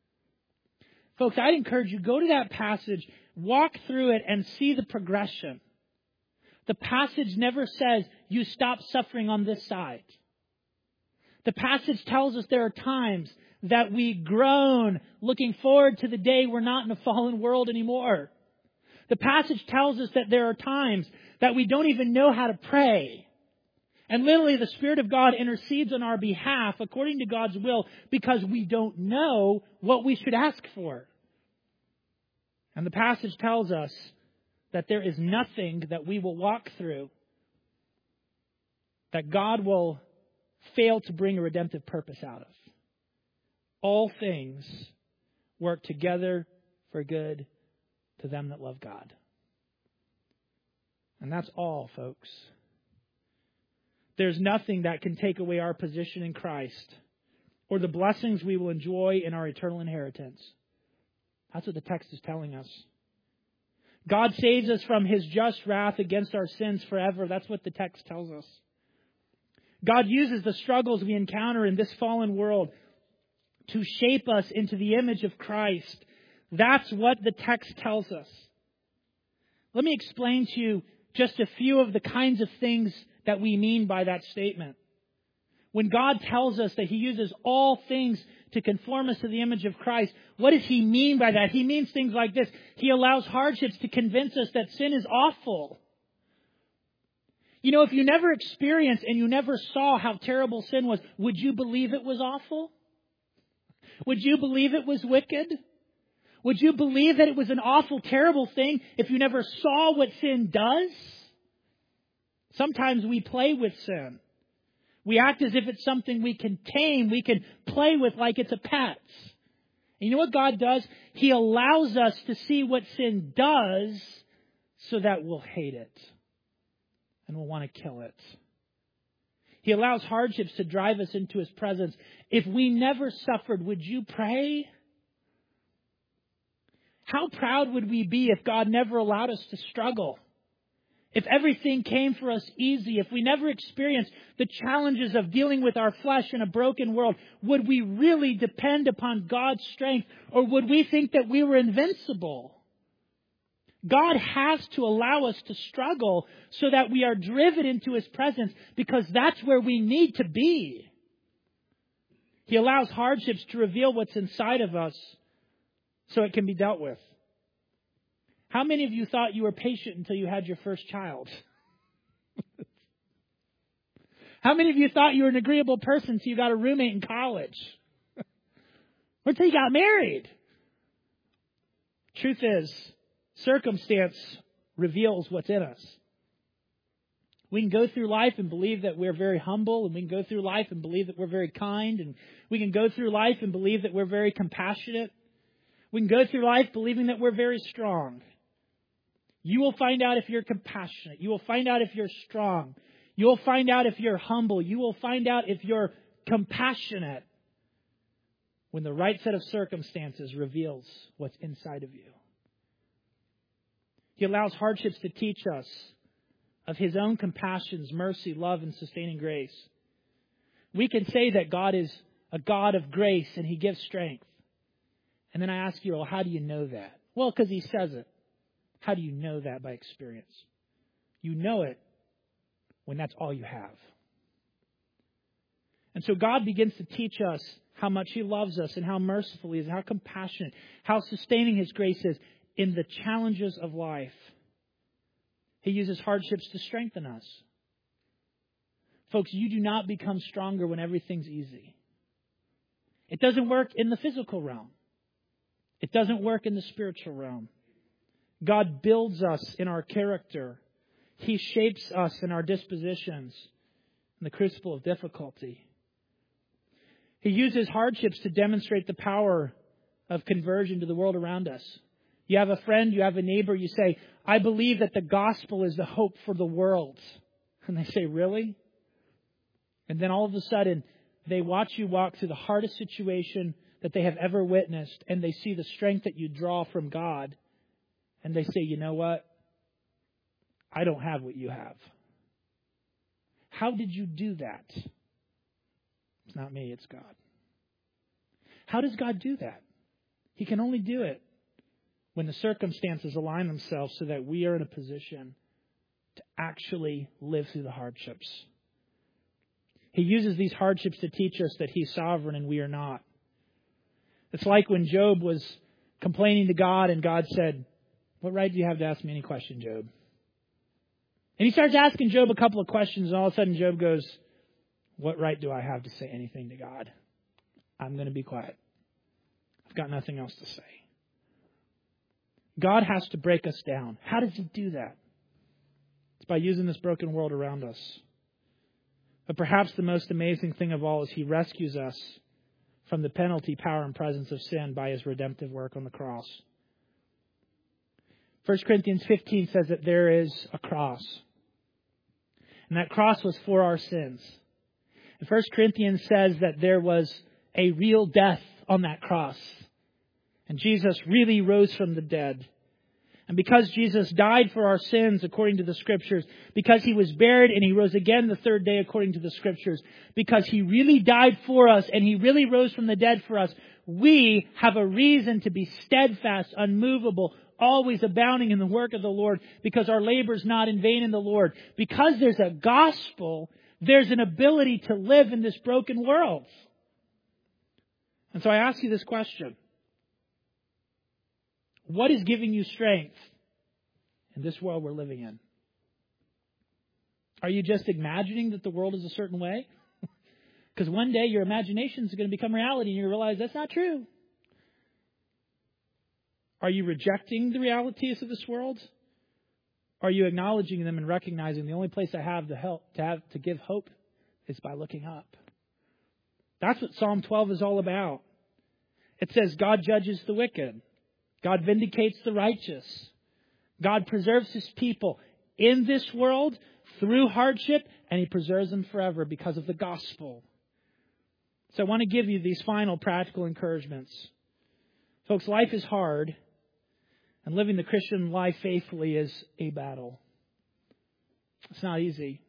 Folks, I'd encourage you, go to that passage, walk through it, and see the progression. The passage never says you stop suffering on this side. The passage tells us there are times that we groan looking forward to the day we're not in a fallen world anymore. The passage tells us that there are times that we don't even know how to pray. And literally the Spirit of God intercedes on our behalf according to God's will because we don't know what we should ask for. And the passage tells us that there is nothing that we will walk through that God will fail to bring a redemptive purpose out of. All things work together for good to them that love God. And that's all, folks. There's nothing that can take away our position in Christ or the blessings we will enjoy in our eternal inheritance. That's what the text is telling us. God saves us from His just wrath against our sins forever. That's what the text tells us. God uses the struggles we encounter in this fallen world to shape us into the image of Christ. That's what the text tells us. Let me explain to you just a few of the kinds of things that we mean by that statement. When God tells us that He uses all things to conform us to the image of Christ, what does He mean by that? He means things like this. He allows hardships to convince us that sin is awful. You know, if you never experienced and you never saw how terrible sin was, would you believe it was awful? Would you believe it was wicked? Would you believe that it was an awful, terrible thing if you never saw what sin does? Sometimes we play with sin. We act as if it's something we can tame, we can play with like it's a pet. And you know what God does? He allows us to see what sin does so that we'll hate it and we'll want to kill it. He allows hardships to drive us into His presence. If we never suffered, would you pray? How proud would we be if God never allowed us to struggle? If everything came for us easy, if we never experienced the challenges of dealing with our flesh in a broken world, would we really depend upon God's strength, or would we think that we were invincible? God has to allow us to struggle so that we are driven into His presence, because that's where we need to be. He allows hardships to reveal what's inside of us so it can be dealt with. How many of you thought you were patient until you had your first child? How many of you thought you were an agreeable person until you got a roommate in college? Or until you got married? Truth is, circumstance reveals what's in us. We can go through life and believe that we're very humble, and we can go through life and believe that we're very kind, and we can go through life and believe that we're very compassionate. We can go through life believing that we're very strong. You will find out if you're compassionate. You will find out if you're strong. You will find out if you're humble. You will find out if you're compassionate when the right set of circumstances reveals what's inside of you. He allows hardships to teach us of His own compassions, mercy, love, and sustaining grace. We can say that God is a God of grace and He gives strength. And then I ask you, well, how do you know that? Well, because He says it. How do you know that? By experience. You know it when that's all you have. And so God begins to teach us how much He loves us and how merciful He is, how compassionate, how sustaining His grace is in the challenges of life. He uses hardships to strengthen us. Folks, you do not become stronger when everything's easy. It doesn't work in the physical realm. It doesn't work in the spiritual realm. God builds us in our character. He shapes us in our dispositions in the crucible of difficulty. He uses hardships to demonstrate the power of conversion to the world around us. You have a friend, you have a neighbor, you say, I believe that the gospel is the hope for the world. And they say, really? And then all of a sudden, they watch you walk through the hardest situation that they have ever witnessed, and they see the strength that you draw from God. And they say, you know what? I don't have what you have. How did you do that? It's not me, it's God. How does God do that? He can only do it when the circumstances align themselves so that we are in a position to actually live through the hardships. He uses these hardships to teach us that He's sovereign and we are not. It's like when Job was complaining to God and God said, what right do you have to ask me any question, Job? And He starts asking Job a couple of questions, and all of a sudden Job goes, what right do I have to say anything to God? I'm going to be quiet. I've got nothing else to say. God has to break us down. How does He do that? It's by using this broken world around us. But perhaps the most amazing thing of all is He rescues us from the penalty, power, and presence of sin by His redemptive work on the cross. 1 Corinthians 15 says that there is a cross. And that cross was for our sins. And 1 Corinthians says that there was a real death on that cross. And Jesus really rose from the dead. And because Jesus died for our sins according to the Scriptures, because He was buried and He rose again the third day according to the Scriptures, because He really died for us and He really rose from the dead for us, we have a reason to be steadfast, unmovable, always abounding in the work of the Lord, because our labor is not in vain in the Lord. Because there's a gospel, there's an ability to live in this broken world. And so I ask you this question. What is giving you strength in this world we're living in? Are you just imagining that the world is a certain way? Because one day your imagination is going to become reality and you realize that's not true. Are you rejecting the realities of this world? Are you acknowledging them and recognizing the only place I have to give hope is by looking up? That's what Psalm 12 is all about. It says God judges the wicked. God vindicates the righteous. God preserves His people in this world through hardship, and He preserves them forever because of the gospel. So I want to give you these final practical encouragements. Folks, life is hard, and living the Christian life faithfully is a battle. It's not easy.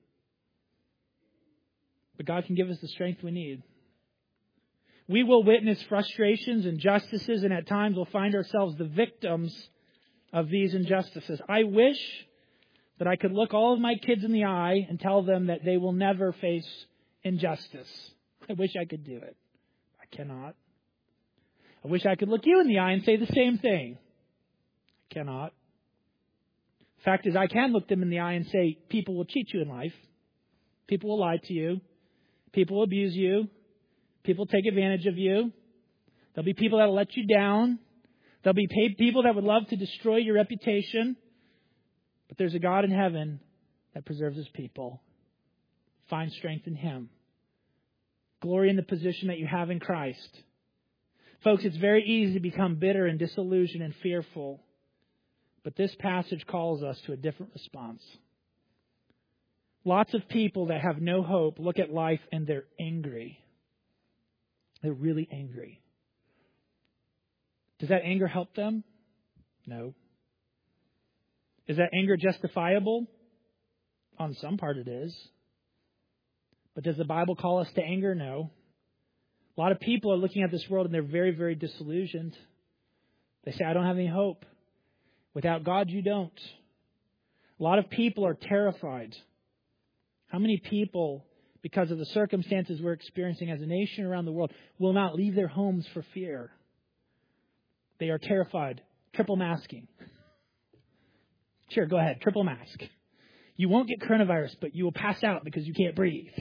But God can give us the strength we need. We will witness frustrations, injustices, and at times we'll find ourselves the victims of these injustices. I wish that I could look all of my kids in the eye and tell them that they will never face injustice. I wish I could do it. I cannot. I wish I could look you in the eye and say the same thing. I cannot. The fact is, I can look them in the eye and say, people will cheat you in life. People will lie to you. People will abuse you. People take advantage of you. There'll be people that will let you down. There'll be people that would love to destroy your reputation. But there's a God in heaven that preserves His people. Find strength in Him. Glory in the position that you have in Christ. Folks, it's very easy to become bitter and disillusioned and fearful. But this passage calls us to a different response. Lots of people that have no hope look at life and they're angry. They're really angry. Does that anger help them? No. Is that anger justifiable? On some part it is. But does the Bible call us to anger? No. A lot of people are looking at this world and they're very, very disillusioned. They say, I don't have any hope. Without God, you don't. A lot of people are terrified. How many people, because of the circumstances we're experiencing as a nation around the world, will not leave their homes for fear? They are terrified. Triple masking. Sure, go ahead. Triple mask. You won't get coronavirus, but you will pass out because you can't breathe.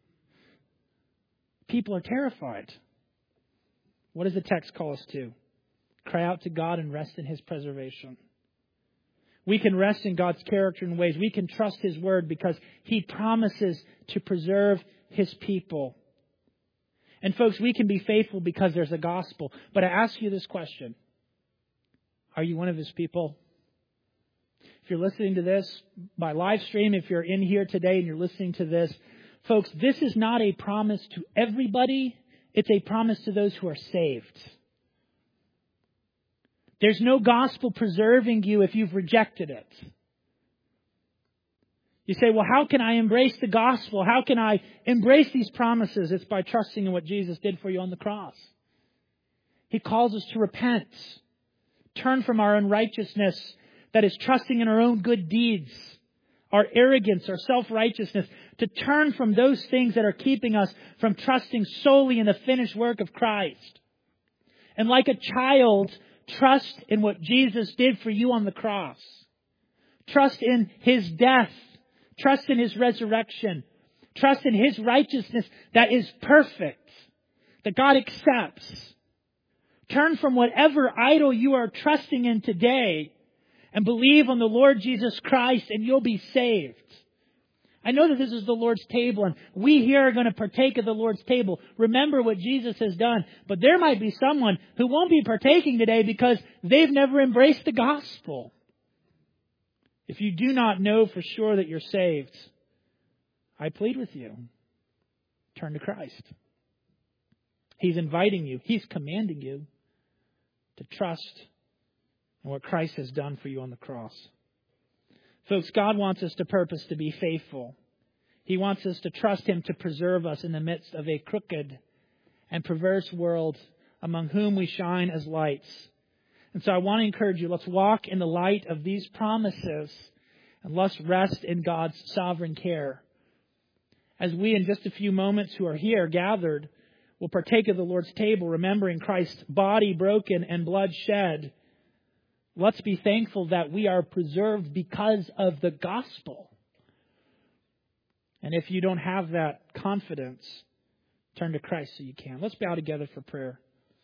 People are terrified. What does the text call us to? Cry out to God and rest in His preservation. We can rest in God's character and ways. We can trust His word because He promises to preserve His people. And folks, we can be faithful because there's a gospel. But I ask you this question. Are you one of His people? If you're listening to this by live stream, if you're in here today and you're listening to this, folks, this is not a promise to everybody. It's a promise to those who are saved. There's no gospel preserving you if you've rejected it. You say, well, how can I embrace the gospel? How can I embrace these promises? It's by trusting in what Jesus did for you on the cross. He calls us to repent. Turn from our unrighteousness, that is trusting in our own good deeds, our arrogance, our self-righteousness, to turn from those things that are keeping us from trusting solely in the finished work of Christ. And like a child, trust in what Jesus did for you on the cross. Trust in His death. Trust in His resurrection. Trust in His righteousness that is perfect, that God accepts. Turn from whatever idol you are trusting in today and believe on the Lord Jesus Christ and you'll be saved. I know that this is the Lord's table and we here are going to partake of the Lord's table. Remember what Jesus has done. But there might be someone who won't be partaking today because they've never embraced the gospel. If you do not know for sure that you're saved, I plead with you, turn to Christ. He's inviting you, He's commanding you to trust in what Christ has done for you on the cross. Folks, God wants us to purpose to be faithful. He wants us to trust Him to preserve us in the midst of a crooked and perverse world among whom we shine as lights. And so I want to encourage you, let's walk in the light of these promises and let's rest in God's sovereign care. As we, in just a few moments who are here gathered, will partake of the Lord's table, remembering Christ's body broken and blood shed, let's be thankful that we are preserved because of the gospel. And if you don't have that confidence, turn to Christ so you can. Let's bow together for prayer.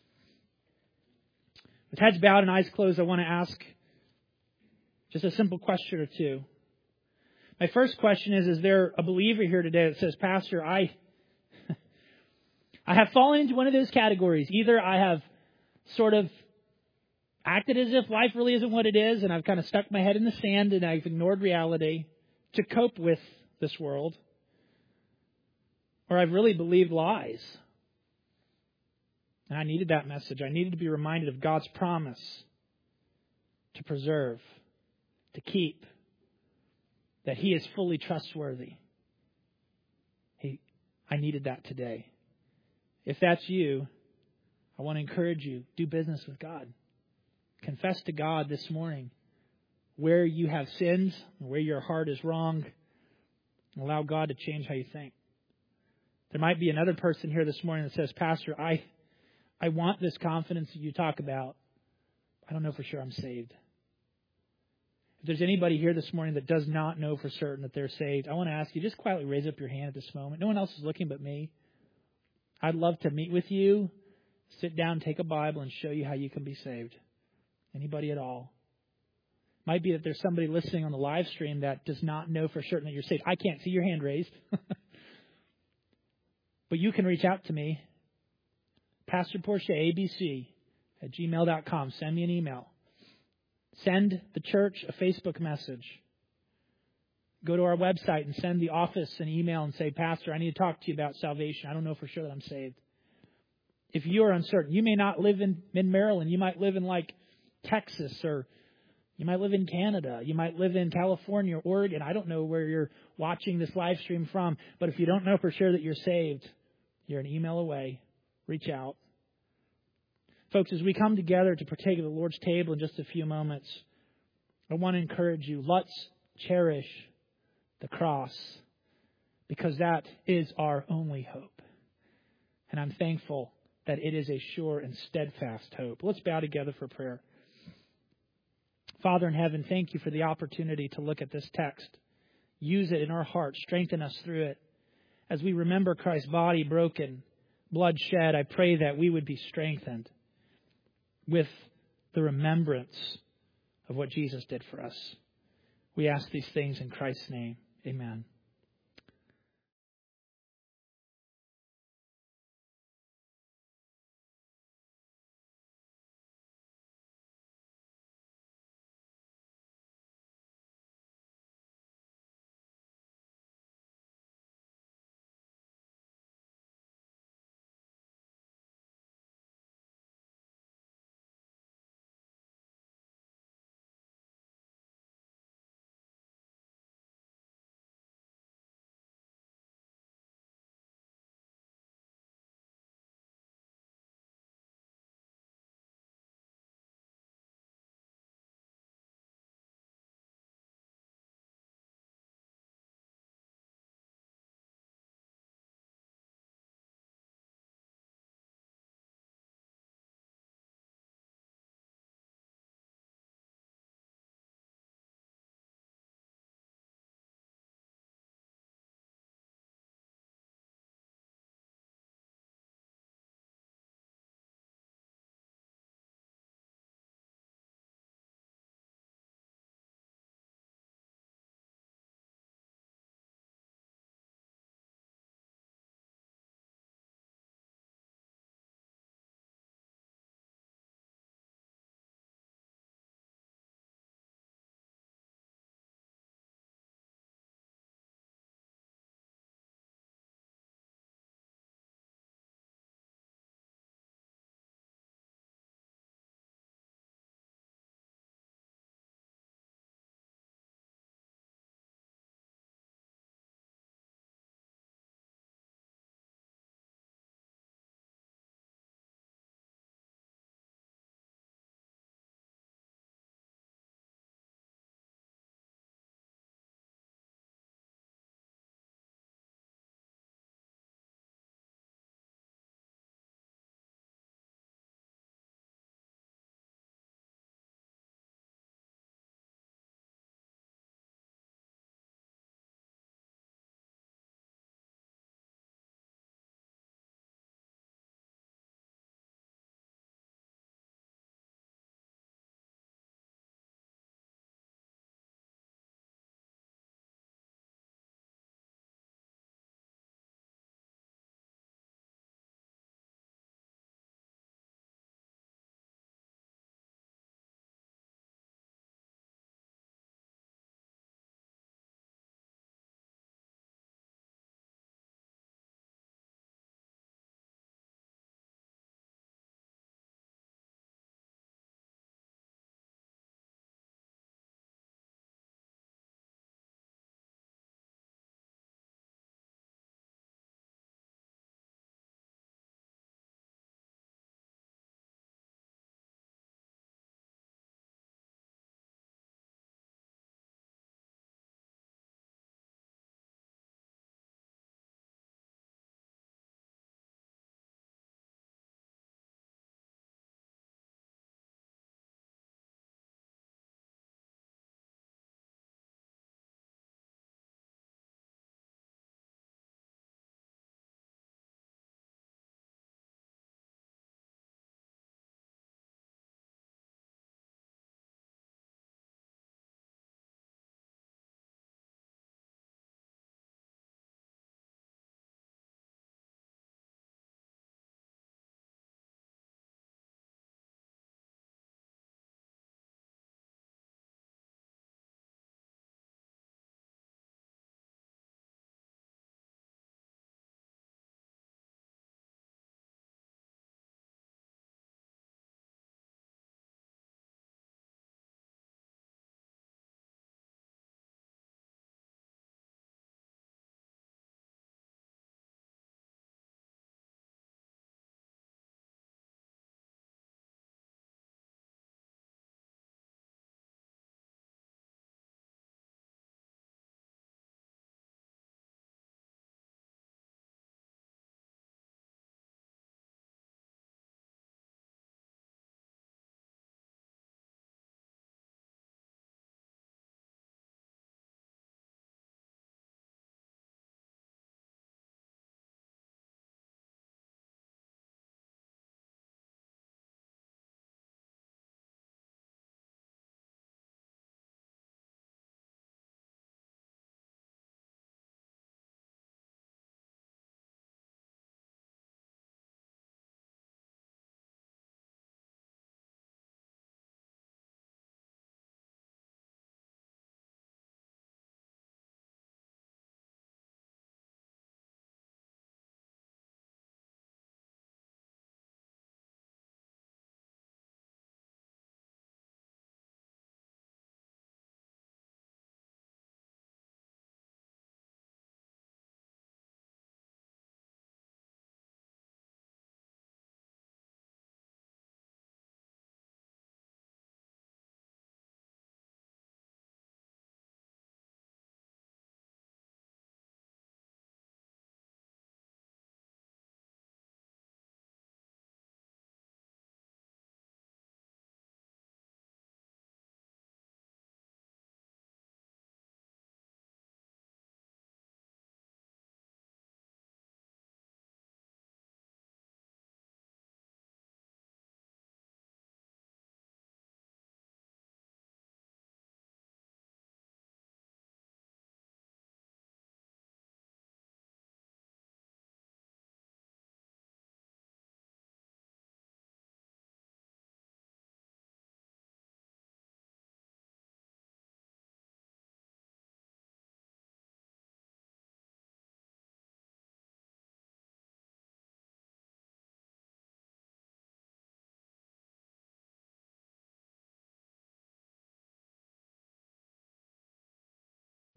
With heads bowed and eyes closed, I want to ask just a simple question or two. My first question is there a believer here today that says, Pastor, I have fallen into one of those categories. Either I have sort of acted as if life really isn't what it is, and I've kind of stuck my head in the sand and I've ignored reality to cope with this world, or I've really believed lies. And I needed that message. I needed to be reminded of God's promise to preserve, to keep, that He is fully trustworthy. I needed that today. If that's you, I want to encourage you, do business with God. Confess to God this morning where you have sinned, where your heart is wrong, and allow God to change how you think. There might be another person here this morning that says, Pastor, I want this confidence that you talk about. I don't know for sure I'm saved. If there's anybody here this morning that does not know for certain that they're saved, I want to ask you, just quietly raise up your hand at this moment. No one else is looking but me. I'd love to meet with you, sit down, take a Bible, and show you how you can be saved. Anybody at all. Might be that there's somebody listening on the live stream that does not know for certain that you're saved. I can't see your hand raised. But you can reach out to me. Pastor Portia, ABC, at gmail.com. Send me an email. Send the church a Facebook message. Go to our website and send the office an email and say, Pastor, I need to talk to you about salvation. I don't know for sure that I'm saved. If you are uncertain, you may not live in Maryland. You might live in like Texas, or you might live in Canada. You might live in California or Oregon. I don't know where you're watching this live stream from. But if you don't know for sure that you're saved, you're an email away. Reach out. Folks, as we come together to partake of the Lord's table in just a few moments, I want to encourage you, let's cherish the cross, because that is our only hope. And I'm thankful that it is a sure and steadfast hope. Let's bow together for prayer. Father in heaven, thank you for the opportunity to look at this text. Use it in our hearts. Strengthen us through it. As we remember Christ's body broken, blood shed, I pray that we would be strengthened with the remembrance of what Jesus did for us. We ask these things in Christ's name. Amen.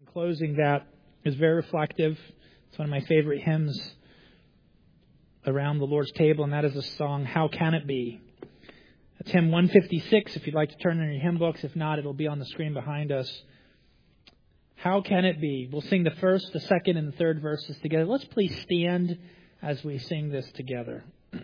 closing that is very reflective. It's one of my favorite hymns around the Lord's table, and that is the song, How Can It Be? It's hymn 156, if you'd like to turn in your hymn books. If not, it'll be on the screen behind us. How can it be? We'll sing the first, the second, and the third verses together. Let's please stand as we sing this together.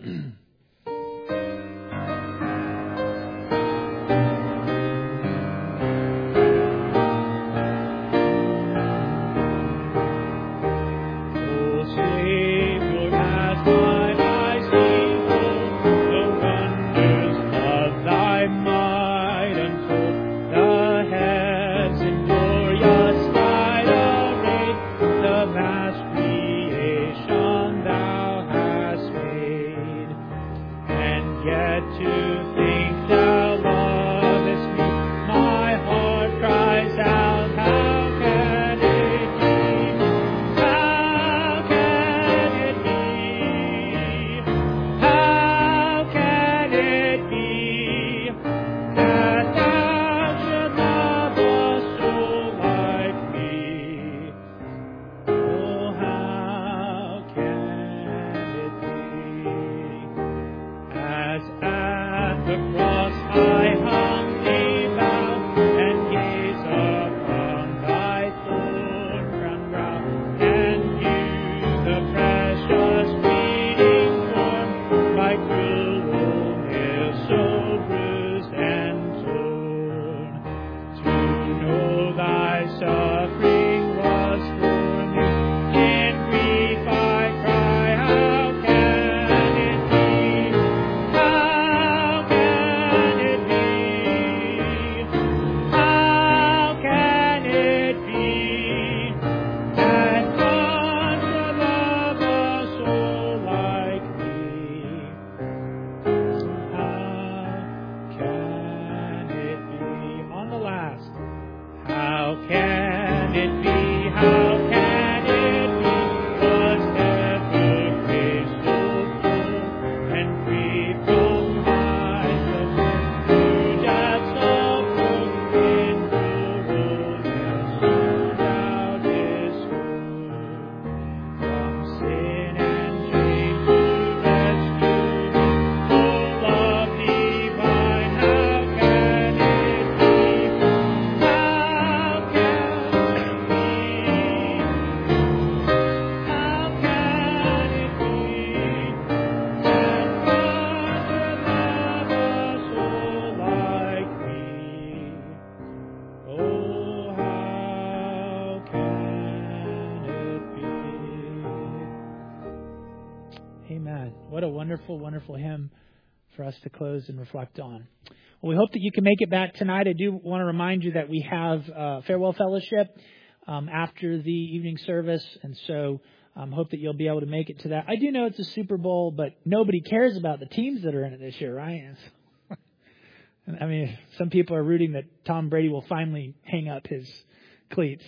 Wonderful hymn for us to close and reflect on. Well, we hope that you can make it back tonight. I do want to remind you that we have farewell fellowship after the evening service, and so hope that you'll be able to make it to that. I do know it's a Super Bowl, but nobody cares about the teams that are in it this year, right? I mean, some people are rooting that Tom Brady will finally hang up his cleats.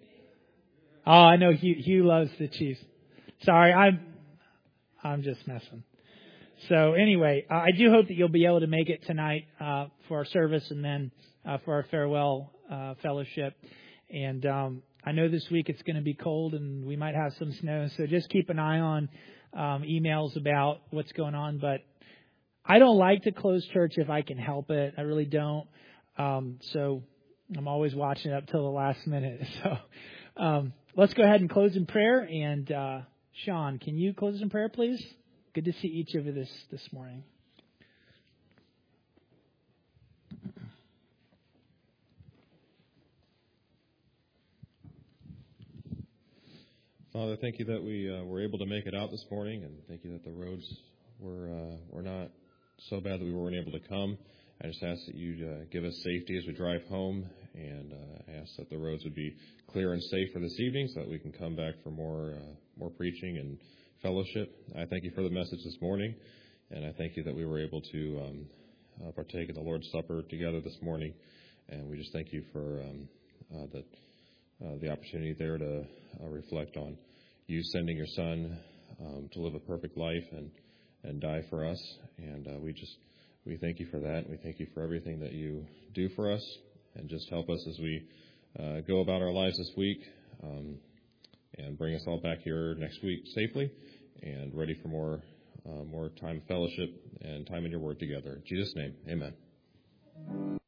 Oh, I know Hugh loves the Chiefs. Sorry, I'm just messing. So anyway, I do hope that you'll be able to make it tonight for our service and then for our farewell fellowship. And I know this week it's going to be cold and we might have some snow. So just keep an eye on emails about what's going on. But I don't like to close church if I can help it. I really don't. So I'm always watching it up till the last minute. So let's go ahead and close in prayer. And Sean, can you close in prayer, please? Good to see each of you this morning. Father, thank you that we were able to make it out this morning, and thank you that the roads were not so bad that we weren't able to come. I just ask that you give us safety as we drive home, and I ask that the roads would be clear and safe for this evening so that we can come back for more preaching and fellowship. I thank you for the message this morning, and I thank you that we were able to partake in the Lord's Supper together this morning, and we just thank you for the opportunity there to reflect on you sending your Son to live a perfect life and die for us, and we thank you for that. We thank you for everything that you do for us, and just help us as we go about our lives this week, and bring us all back here next week safely and ready for more time of fellowship and time in your word together. In Jesus' name, amen.